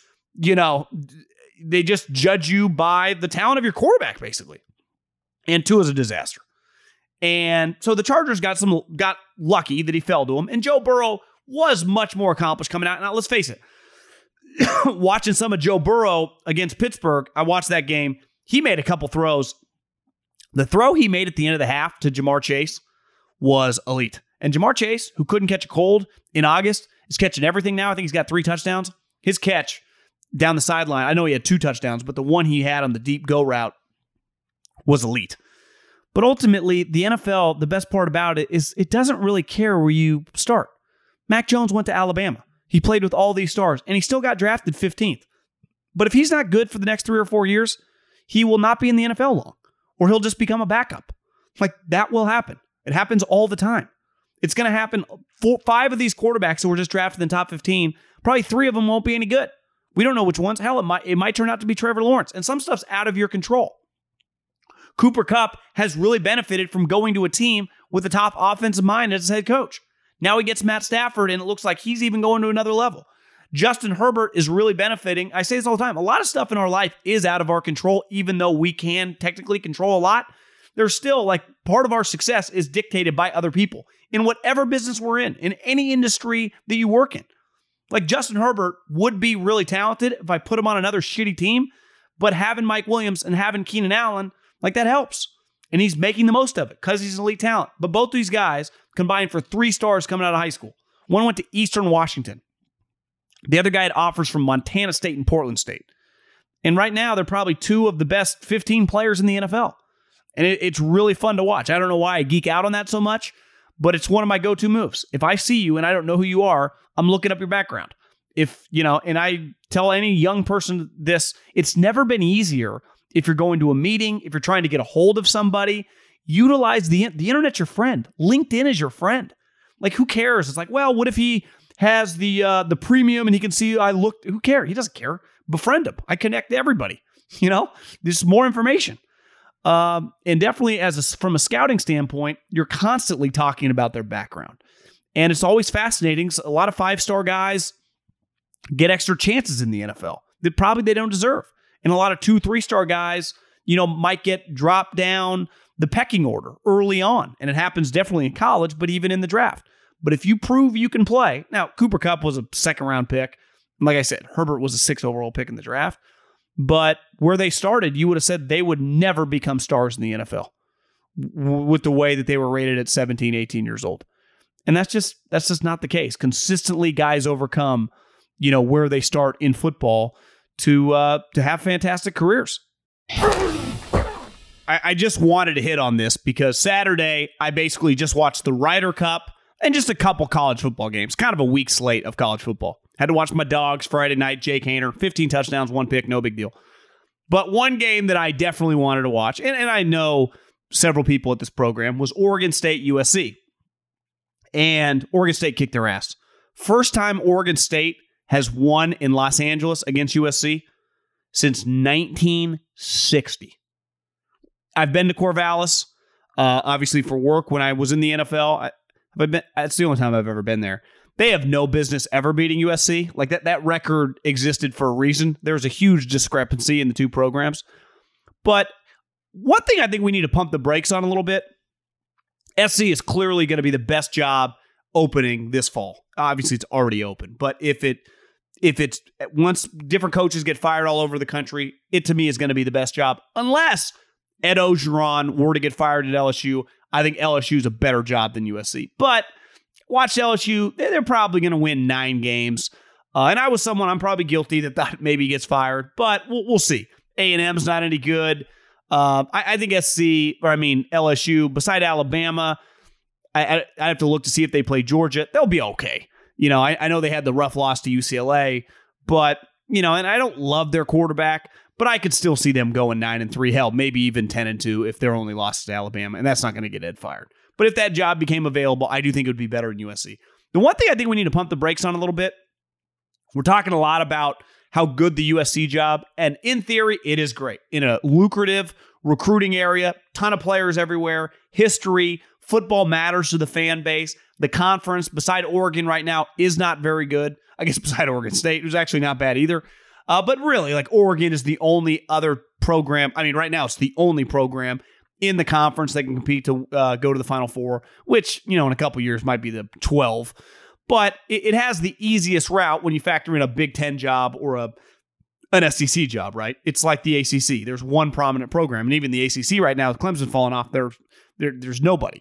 they just judge you by the talent of your quarterback, basically. And Tua's a disaster. And so the Chargers got lucky that he fell to him. And Joe Burrow was much more accomplished coming out. Now, let's face it, watching some of Joe Burrow against Pittsburgh, I watched that game. He made a couple throws. The throw he made at the end of the half to Ja'Marr Chase was elite. And Ja'Marr Chase, who couldn't catch a cold in August, is catching everything now. I think he's got 3 touchdowns. His catch down the sideline, I know he had 2 touchdowns, but the one he had on the deep go route was elite. But ultimately, the NFL, the best part about it is it doesn't really care where you start. Mac Jones went to Alabama. He played with all these stars, and he still got drafted 15th. But if he's not good for the next 3 or 4 years, he will not be in the NFL long, or he'll just become a backup. Like, that will happen. It happens all the time. It's going to happen. 5 of these quarterbacks who were just drafted in the top 15, probably 3 of them won't be any good. We don't know which ones. Hell, it might turn out to be Trevor Lawrence, and some stuff's out of your control. Cooper Kupp has really benefited from going to a team with a top offensive mind as his head coach. Now he gets Matt Stafford, and it looks like he's even going to another level. Justin Herbert is really benefiting. I say this all the time. A lot of stuff in our life is out of our control, even though we can technically control a lot. There's still, like, part of our success is dictated by other people in whatever business we're in any industry that you work in. Like, Justin Herbert would be really talented if I put him on another shitty team, but having Mike Williams and having Keenan Allen, like, that helps. And he's making the most of it because he's an elite talent. But both these guys combined for 3 stars coming out of high school. One went to Eastern Washington. The other guy had offers from Montana State and Portland State. And right now, they're probably 2 of the best 15 players in the NFL. And it's really fun to watch. I don't know why I geek out on that so much, but it's one of my go-to moves. If I see you and I don't know who you are, I'm looking up your background. And I tell any young person this, it's never been easier. If you're going to a meeting, if you're trying to get a hold of somebody, utilize the internet's your friend. LinkedIn is your friend. Like, who cares? It's like, well, what if he has the premium and he can see I looked? Who cares? He doesn't care. Befriend him. I connect to everybody. There's more information. And definitely from a scouting standpoint, you're constantly talking about their background. And it's always fascinating. A lot of 5-star guys get extra chances in the NFL that probably they don't deserve. And a lot of 2-3-star guys, might get dropped down the pecking order early on. And it happens definitely in college, but even in the draft. But if you prove you can play, now Cooper Kupp was a 2nd-round pick. Like I said, Herbert was a 6th overall pick in the draft. But where they started, you would have said they would never become stars in the NFL with the way that they were rated at 17, 18 years old. And that's just not the case. Consistently, guys overcome, where they start in football to have fantastic careers. I just wanted to hit on this because Saturday, I basically just watched the Ryder Cup and just a couple college football games. Kind of a weak slate of college football. Had to watch my Dogs Friday night, Jake Haener, 15 touchdowns, 1 pick, no big deal. But one game that I definitely wanted to watch, and I know several people at this program, was Oregon State USC. And Oregon State kicked their ass. First time Oregon State has won in Los Angeles against USC since 1960. I've been to Corvallis, obviously for work when I was in the NFL. That's the only time I've ever been there. They have no business ever beating USC. Like that record existed for a reason. There's a huge discrepancy in the 2 programs. But one thing I think we need to pump the brakes on a little bit, SC is clearly going to be the best job opening this fall. Obviously, it's already open. But if it's once different coaches get fired all over the country, it to me is going to be the best job. Unless Ed Orgeron were to get fired at LSU, I think LSU is a better job than USC. But watch LSU. They're probably going to win 9 games. And I'm probably guilty that maybe he gets fired, but we'll see. A&M's not any good. I think LSU, beside Alabama, I have to look to see if they play Georgia. They'll be okay. I know they had the rough loss to UCLA, but, and I don't love their quarterback, but I could still see them going 9-3, hell, maybe even 10-2 if their only loss to Alabama, and that's not going to get Ed fired. But if that job became available, I do think it would be better in USC. The one thing I think we need to pump the brakes on a little bit, we're talking a lot about how good the USC job, and in theory, it is great. In a lucrative recruiting area, ton of players everywhere, history, football matters to the fan base. The conference, beside Oregon right now, is not very good. I guess beside Oregon State, it was actually not bad either. But really, like, Oregon is the only other program. I mean, right now, it's the only program in the conference that can compete to go to the Final Four, which, in a couple years might be the 12. But it has the easiest route when you factor in a Big Ten job or an SEC job, right? It's like the ACC. There's one prominent program, and even the ACC right now, with Clemson falling off, there's nobody.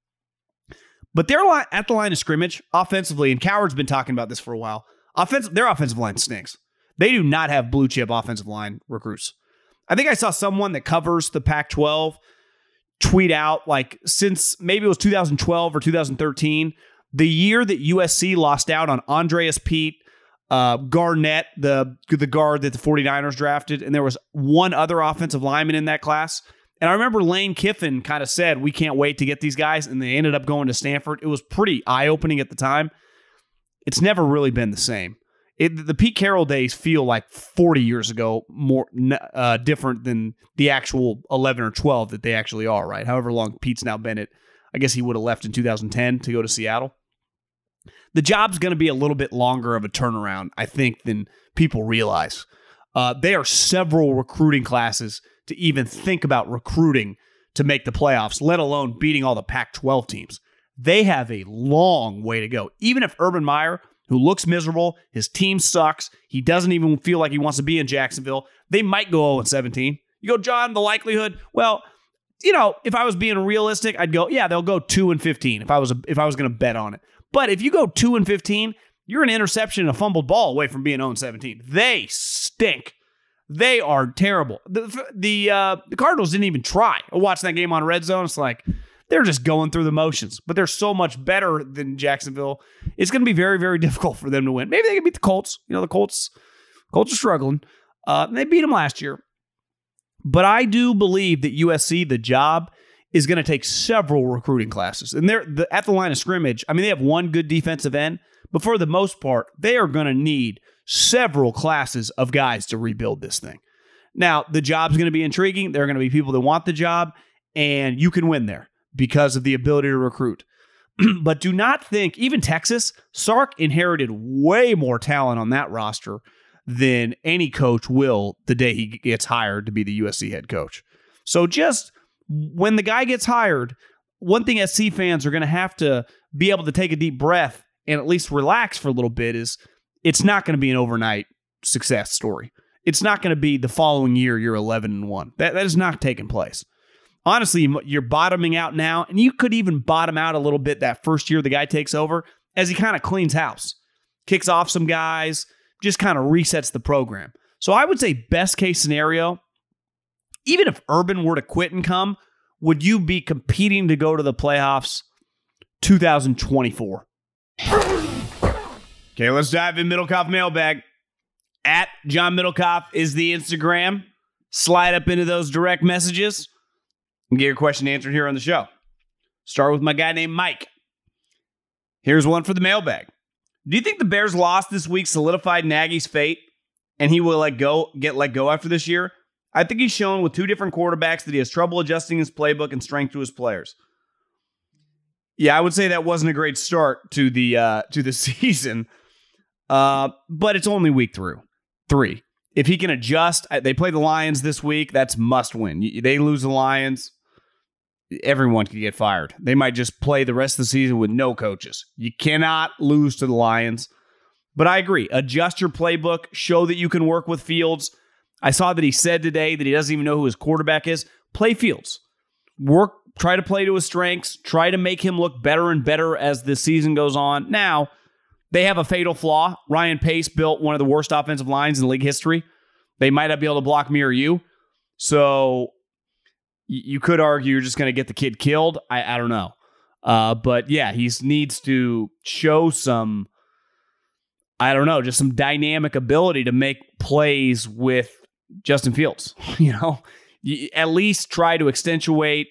But they're at the line of scrimmage offensively, and Coward's been talking about this for a while. Their offensive line stinks. They do not have blue chip offensive line recruits. I think I saw someone that covers the Pac-12 tweet out, like, since maybe it was 2012 or 2013, the year that USC lost out on Andreas Pete, Garnett, the guard that the 49ers drafted, and there was one other offensive lineman in that class. And I remember Lane Kiffin kind of said, we can't wait to get these guys, and they ended up going to Stanford. It was pretty eye-opening at the time. It's never really been the same. The Pete Carroll days feel like 40 years ago, more different than the actual 11 or 12 that they actually are, right? However long Pete's now been I guess he would have left in 2010 to go to Seattle. The job's going to be a little bit longer of a turnaround, I think, than people realize. There are several recruiting classes to even think about recruiting to make the playoffs, let alone beating all the Pac-12 teams. They have a long way to go. Even if Urban Meyer, who looks miserable, his team sucks, he doesn't even feel like he wants to be in Jacksonville, they might go 0-17. You go, John, the likelihood? Well, if I was being realistic, I'd go, yeah, they'll go 2-15 if I was going to bet on it. But if you go 2-15, you're an interception and a fumbled ball away from being 0-17. They stink. They are terrible. The Cardinals didn't even try. I watched that game on Red Zone. It's like they're just going through the motions. But they're so much better than Jacksonville. It's going to be very, very difficult for them to win. Maybe they can beat the Colts. The Colts are struggling. They beat them last year. But I do believe that USC, the job, is going to take several recruiting classes. And they're at the line of scrimmage. I mean, they have one good defensive end, but for the most part, they are going to need several classes of guys to rebuild this thing. Now, the job's going to be intriguing. There are going to be people that want the job, and you can win there because of the ability to recruit. But do not think, even Texas, Sark inherited way more talent on that roster than any coach will the day he gets hired to be the USC head coach. So just when the guy gets hired, one thing SC fans are going to have to be able to take a deep breath and at least relax for a little bit is it's not going to be an overnight success story. It's not going to be the following year you're 11-1. That is not taking place. Honestly, you're bottoming out now, and you could even bottom out a little bit that first year the guy takes over as he kind of cleans house, kicks off some guys, just kind of resets the program. So I would say best case scenario, even if Urban were to quit and come, would you be competing to go to the playoffs 2024? Okay, let's dive in Middlecoff mailbag. At John Middlecoff is the Instagram. Slide up into those direct messages and get your question answered here on the show. Start with my guy named Mike. Here's one for the mailbag. Do you think the Bears' loss this week solidified Nagy's fate and he will get let go after this year? I think he's shown with two different quarterbacks that he has trouble adjusting his playbook and strength to his players. Yeah, I would say that wasn't a great start to the season, but it's only week 3. If he can adjust, they play the Lions this week. That's must win. They lose the Lions, everyone can get fired. They might just play the rest of the season with no coaches. You cannot lose to the Lions. But I agree. Adjust your playbook. Show that you can work with Fields. I saw that he said today that he doesn't even know who his quarterback is. Play Fields. Try to play to his strengths. Try to make him look better and better as the season goes on. Now, they have a fatal flaw. Ryan Pace built one of the worst offensive lines in league history. They might not be able to block me or you. So you could argue you're just going to get the kid killed. I don't know. But yeah, he needs to show some, just some dynamic ability to make plays with Justin Fields. At least try to accentuate,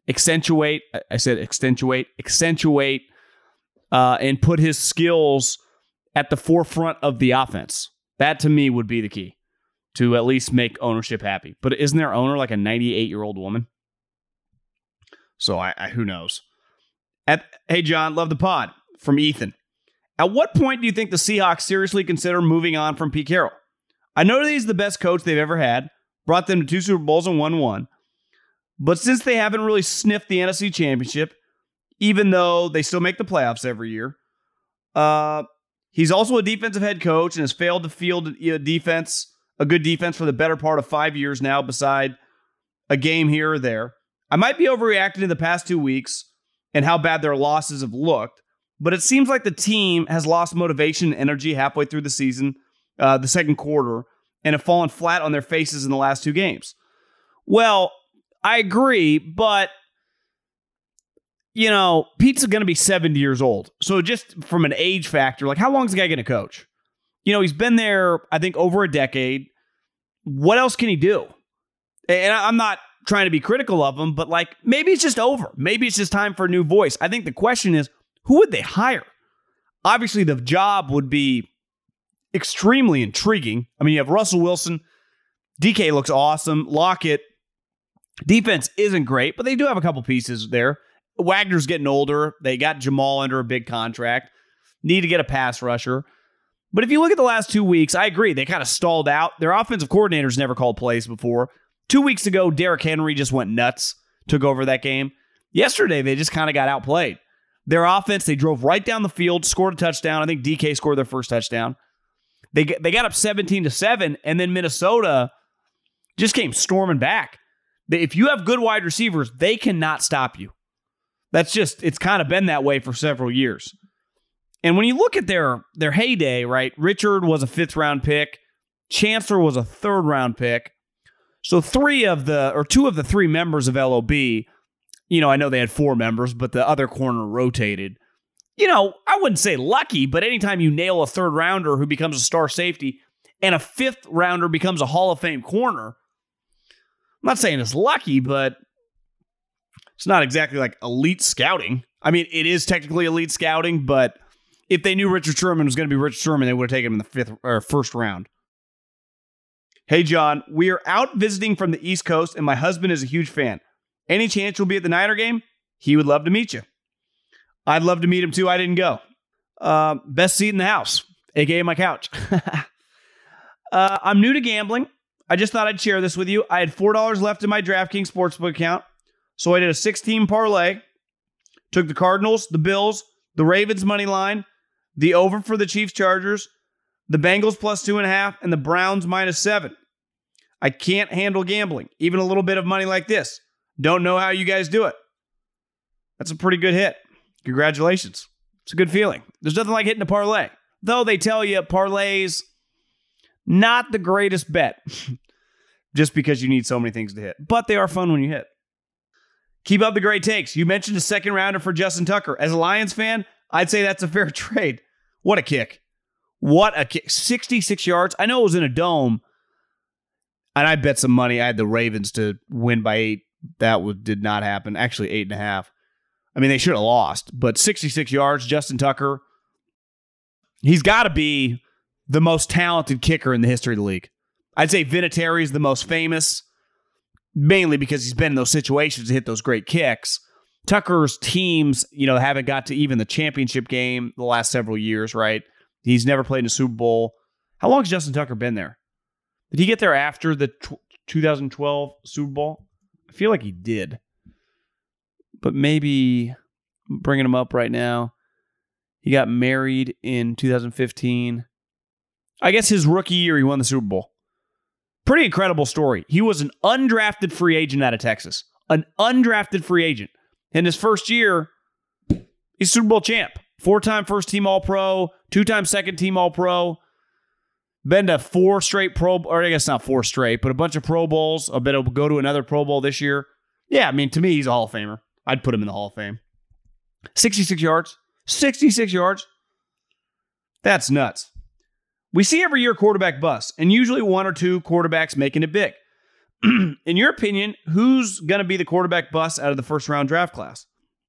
and put his skills at the forefront of the offense. That to me would be the key to at least make ownership happy. But isn't their owner like a 98-year-old woman? So who knows? Hey, John, love the pod. From Ethan. At what point do you think the Seahawks seriously consider moving on from Pete Carroll? I know that he's the best coach they've ever had, brought them to 2 Super Bowls and won 1. But since they haven't really sniffed the NFC Championship, even though they still make the playoffs every year, He's also a defensive head coach and has failed to field a good defense for the better part of 5 years now, beside a game here or there. I might be overreacting in the past 2 weeks and how bad their losses have looked, but it seems like the team has lost motivation and energy halfway through the season, the second quarter, and have fallen flat on their faces in the last 2 games. Well, I agree, but Pete's going to be 70 years old. So just from an age factor, like how long is the guy going to coach? He's been there, I think, over a decade. What else can he do? And I'm not trying to be critical of him, but like maybe it's just over. Maybe it's just time for a new voice. I think the question is, who would they hire? Obviously, the job would be extremely intriguing. I mean, you have Russell Wilson. DK looks awesome. Lockett. Defense isn't great, but they do have a couple pieces there. Wagner's getting older. They got Jamal under a big contract. Need to get a pass rusher. But if you look at the last 2 weeks, I agree. They kind of stalled out. Their offensive coordinators never called plays before. 2 weeks ago, Derrick Henry just went nuts, took over that game. Yesterday, they just kind of got outplayed. Their offense, they drove right down the field, scored a touchdown. I think DK scored their first touchdown. They got up 17-7, and then Minnesota just came storming back. If you have good wide receivers, they cannot stop you. It's kind of been that way for several years. And when you look at their heyday, right, Richard was a 5th-round pick. Chancellor was a 3rd-round pick. So 2 of the 3 members of LOB, I know they had 4 members, but the other corner rotated. I wouldn't say lucky, but anytime you nail a 3rd-rounder who becomes a star safety and a 5th-rounder becomes a Hall of Fame corner, I'm not saying it's lucky, but it's not exactly like elite scouting. I mean, it is technically elite scouting, but if they knew Richard Sherman was going to be Richard Sherman, they would have taken him in the 5th or 1st round. Hey, John, we are out visiting from the East Coast, and my husband is a huge fan. Any chance you'll be at the Niner game? He would love to meet you. I'd love to meet him, too. I didn't go. Best seat in the house, a.k.a. my couch. I'm new to gambling. I just thought I'd share this with you. I had $4 left in my DraftKings Sportsbook account, so I did a 6-team parlay. Took the Cardinals, the Bills, the Ravens money line, the over for the Chiefs-Chargers, the Bengals +2.5, and the Browns -7. I can't handle gambling, even a little bit of money like this. Don't know how you guys do it. That's a pretty good hit. Congratulations. It's a good feeling. There's nothing like hitting a parlay. Though they tell you parlays, not the greatest bet. Just because you need so many things to hit. But they are fun when you hit. Keep up the great takes. You mentioned a 2nd rounder for Justin Tucker. As a Lions fan, I'd say that's a fair trade. What a kick. What a kick. 66 yards. I know it was in a dome. And I bet some money. I had the Ravens to win by 8. That did not happen. Actually, 8.5. I mean, they should have lost. But 66 yards, Justin Tucker. He's got to be the most talented kicker in the history of the league. I'd say Vinatieri is the most famous, mainly because he's been in those situations to hit those great kicks. Tucker's teams, haven't got to even the championship game the last several years, right? He's never played in a Super Bowl. How long has Justin Tucker been there? Did he get there after the 2012 Super Bowl? I feel like he did. But maybe I'm bringing him up right now. He got married in 2015. I guess his rookie year, he won the Super Bowl. Pretty incredible story. He was an undrafted free agent out of Texas. An undrafted free agent. In his first year, he's Super Bowl champ. 4-time first-team All-Pro, 2-time second-team All-Pro. Been to 4 straight or I guess not 4 straight, but a bunch of Pro Bowls. I bet he'll go to another Pro Bowl this year. Yeah, I mean, to me, he's a Hall of Famer. I'd put him in the Hall of Fame. 66 yards. 66 yards. That's nuts. We see every year quarterback busts, and usually 1 or 2 quarterbacks making it big. In your opinion, who's going to be the quarterback bust out of the first-round draft class?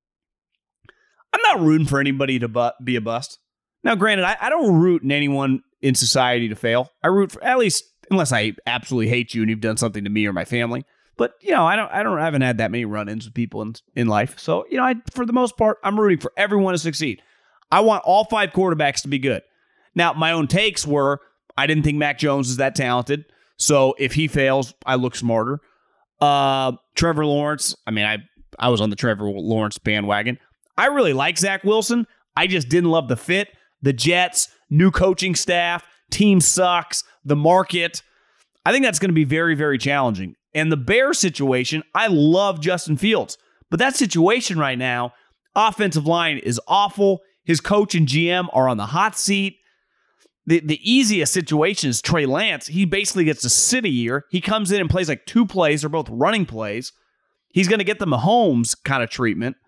I'm not rooting for anybody to be a bust. Now, granted, I don't root in anyone in society to fail. I root for, at least, unless I absolutely hate you and you've done something to me or my family. But, I haven't had that many run-ins with people in life. So, for the most part, I'm rooting for everyone to succeed. I want all 5 quarterbacks to be good. Now, my own takes were, I didn't think Mac Jones is that talented. So if he fails, I look smarter. Trevor Lawrence, I mean, I was on the Trevor Lawrence bandwagon. I really like Zach Wilson. I just didn't love the fit. The Jets, new coaching staff, team sucks, the market. I think that's going to be very, very challenging. And the Bears situation, I love Justin Fields. But that situation right now, offensive line is awful. His coach and GM are on the hot seat. The easiest situation is Trey Lance. He basically gets to sit a year. He comes in and plays like 2 plays. They're both running plays. He's going to get the Mahomes kind of treatment.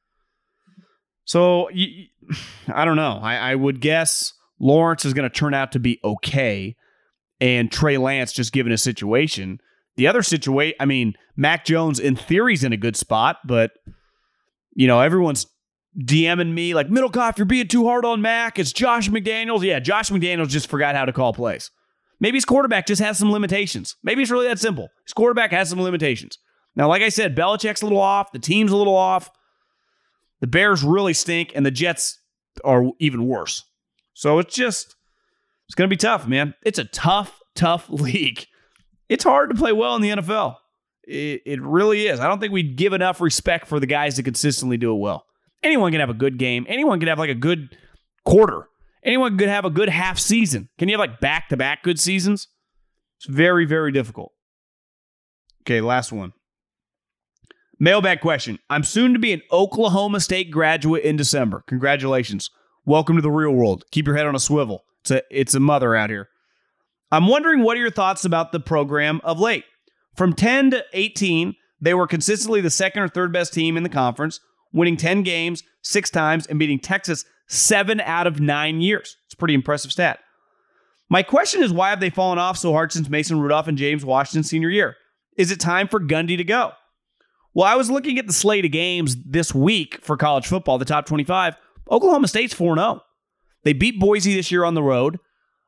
So, I don't know. I would guess Lawrence is going to turn out to be okay. And Trey Lance, just given a situation. The other situation, I mean, Mac Jones in theory is in a good spot, but, everyone's DMing me like, Middlecoff, you're being too hard on Mac. It's Josh McDaniels. Yeah, Josh McDaniels just forgot how to call plays. Maybe his quarterback just has some limitations. Maybe it's really that simple. His quarterback has some limitations. Now, like I said, Belichick's a little off. The team's a little off. The Bears really stink, and the Jets are even worse. So it's going to be tough, man. It's a tough league. It's hard to play well in the NFL. It really is. I don't think we give enough respect for the guys that consistently do it well. Anyone can have a good game. Anyone can have like a good quarter. Anyone could have a good half season. Can you have like back-to-back good seasons? It's very, very difficult. Okay, last one. Mailbag question. I'm soon to be an Oklahoma State graduate in December. Congratulations. Welcome to the real world. Keep your head on a swivel. It's a mother out here. I'm wondering, what are your thoughts about the program of late? From 10 to 18, they were consistently the second or third best team in the conference, winning 10 games 6 times and beating Texas 7 out of 9 years. It's a pretty impressive stat. My question is, why have they fallen off so hard since Mason Rudolph and James Washington's senior year? Is it time for Gundy to go? Well, I was looking at the slate of games this week for college football, the top 25. Oklahoma State's 4-0. They beat Boise this year on the road.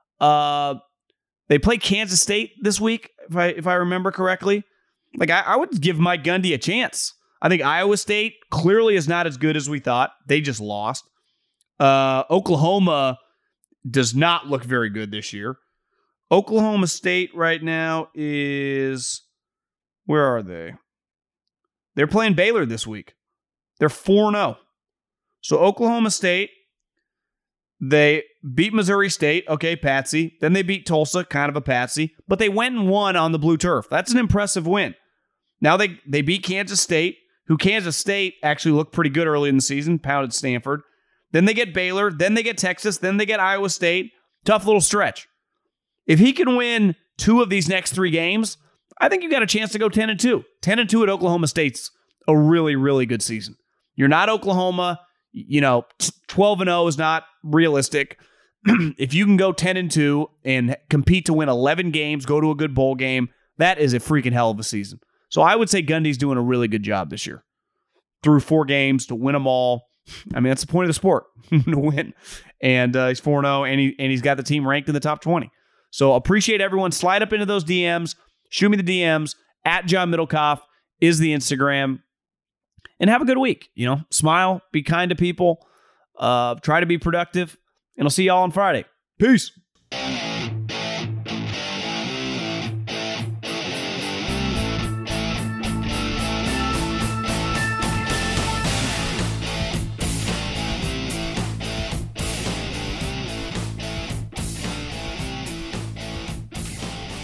They play Kansas State this week, if I remember correctly. Like, I would give Mike Gundy a chance. I think Iowa State clearly is not as good as we thought. They just lost. Oklahoma does not look very good this year. Oklahoma State right now is... Where are they? They're playing Baylor this week. They're 4-0. So Oklahoma State, they beat Missouri State. Okay, patsy. Then they beat Tulsa, kind of a patsy. But they went and won on the blue turf. That's an impressive win. Now they beat Kansas State, who Kansas State actually looked pretty good early in the season, pounded Stanford. Then they get Baylor. Then they get Texas. Then they get Iowa State. Tough little stretch. If he can win 2 of these next 3 games, I think you got a chance to go 10-2. 10-2 at Oklahoma State's a really, really good season. You're not Oklahoma. 12-0 is not realistic. If you can go 10-2 and compete to win 11 games, go to a good bowl game, that is a freaking hell of a season. So I would say Gundy's doing a really good job this year. Through 4 games to win them all. I mean, that's the point of the sport, to win. And he's 4-0, and he's got the team ranked in the top 20. So appreciate everyone. Slide up into those DMs. Shoot me the DMs. At John Middlecoff is the Instagram. And have a good week. Smile. Be kind to people. Try to be productive. And I'll see y'all on Friday. Peace.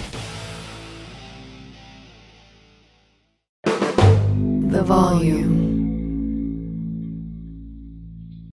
The volume.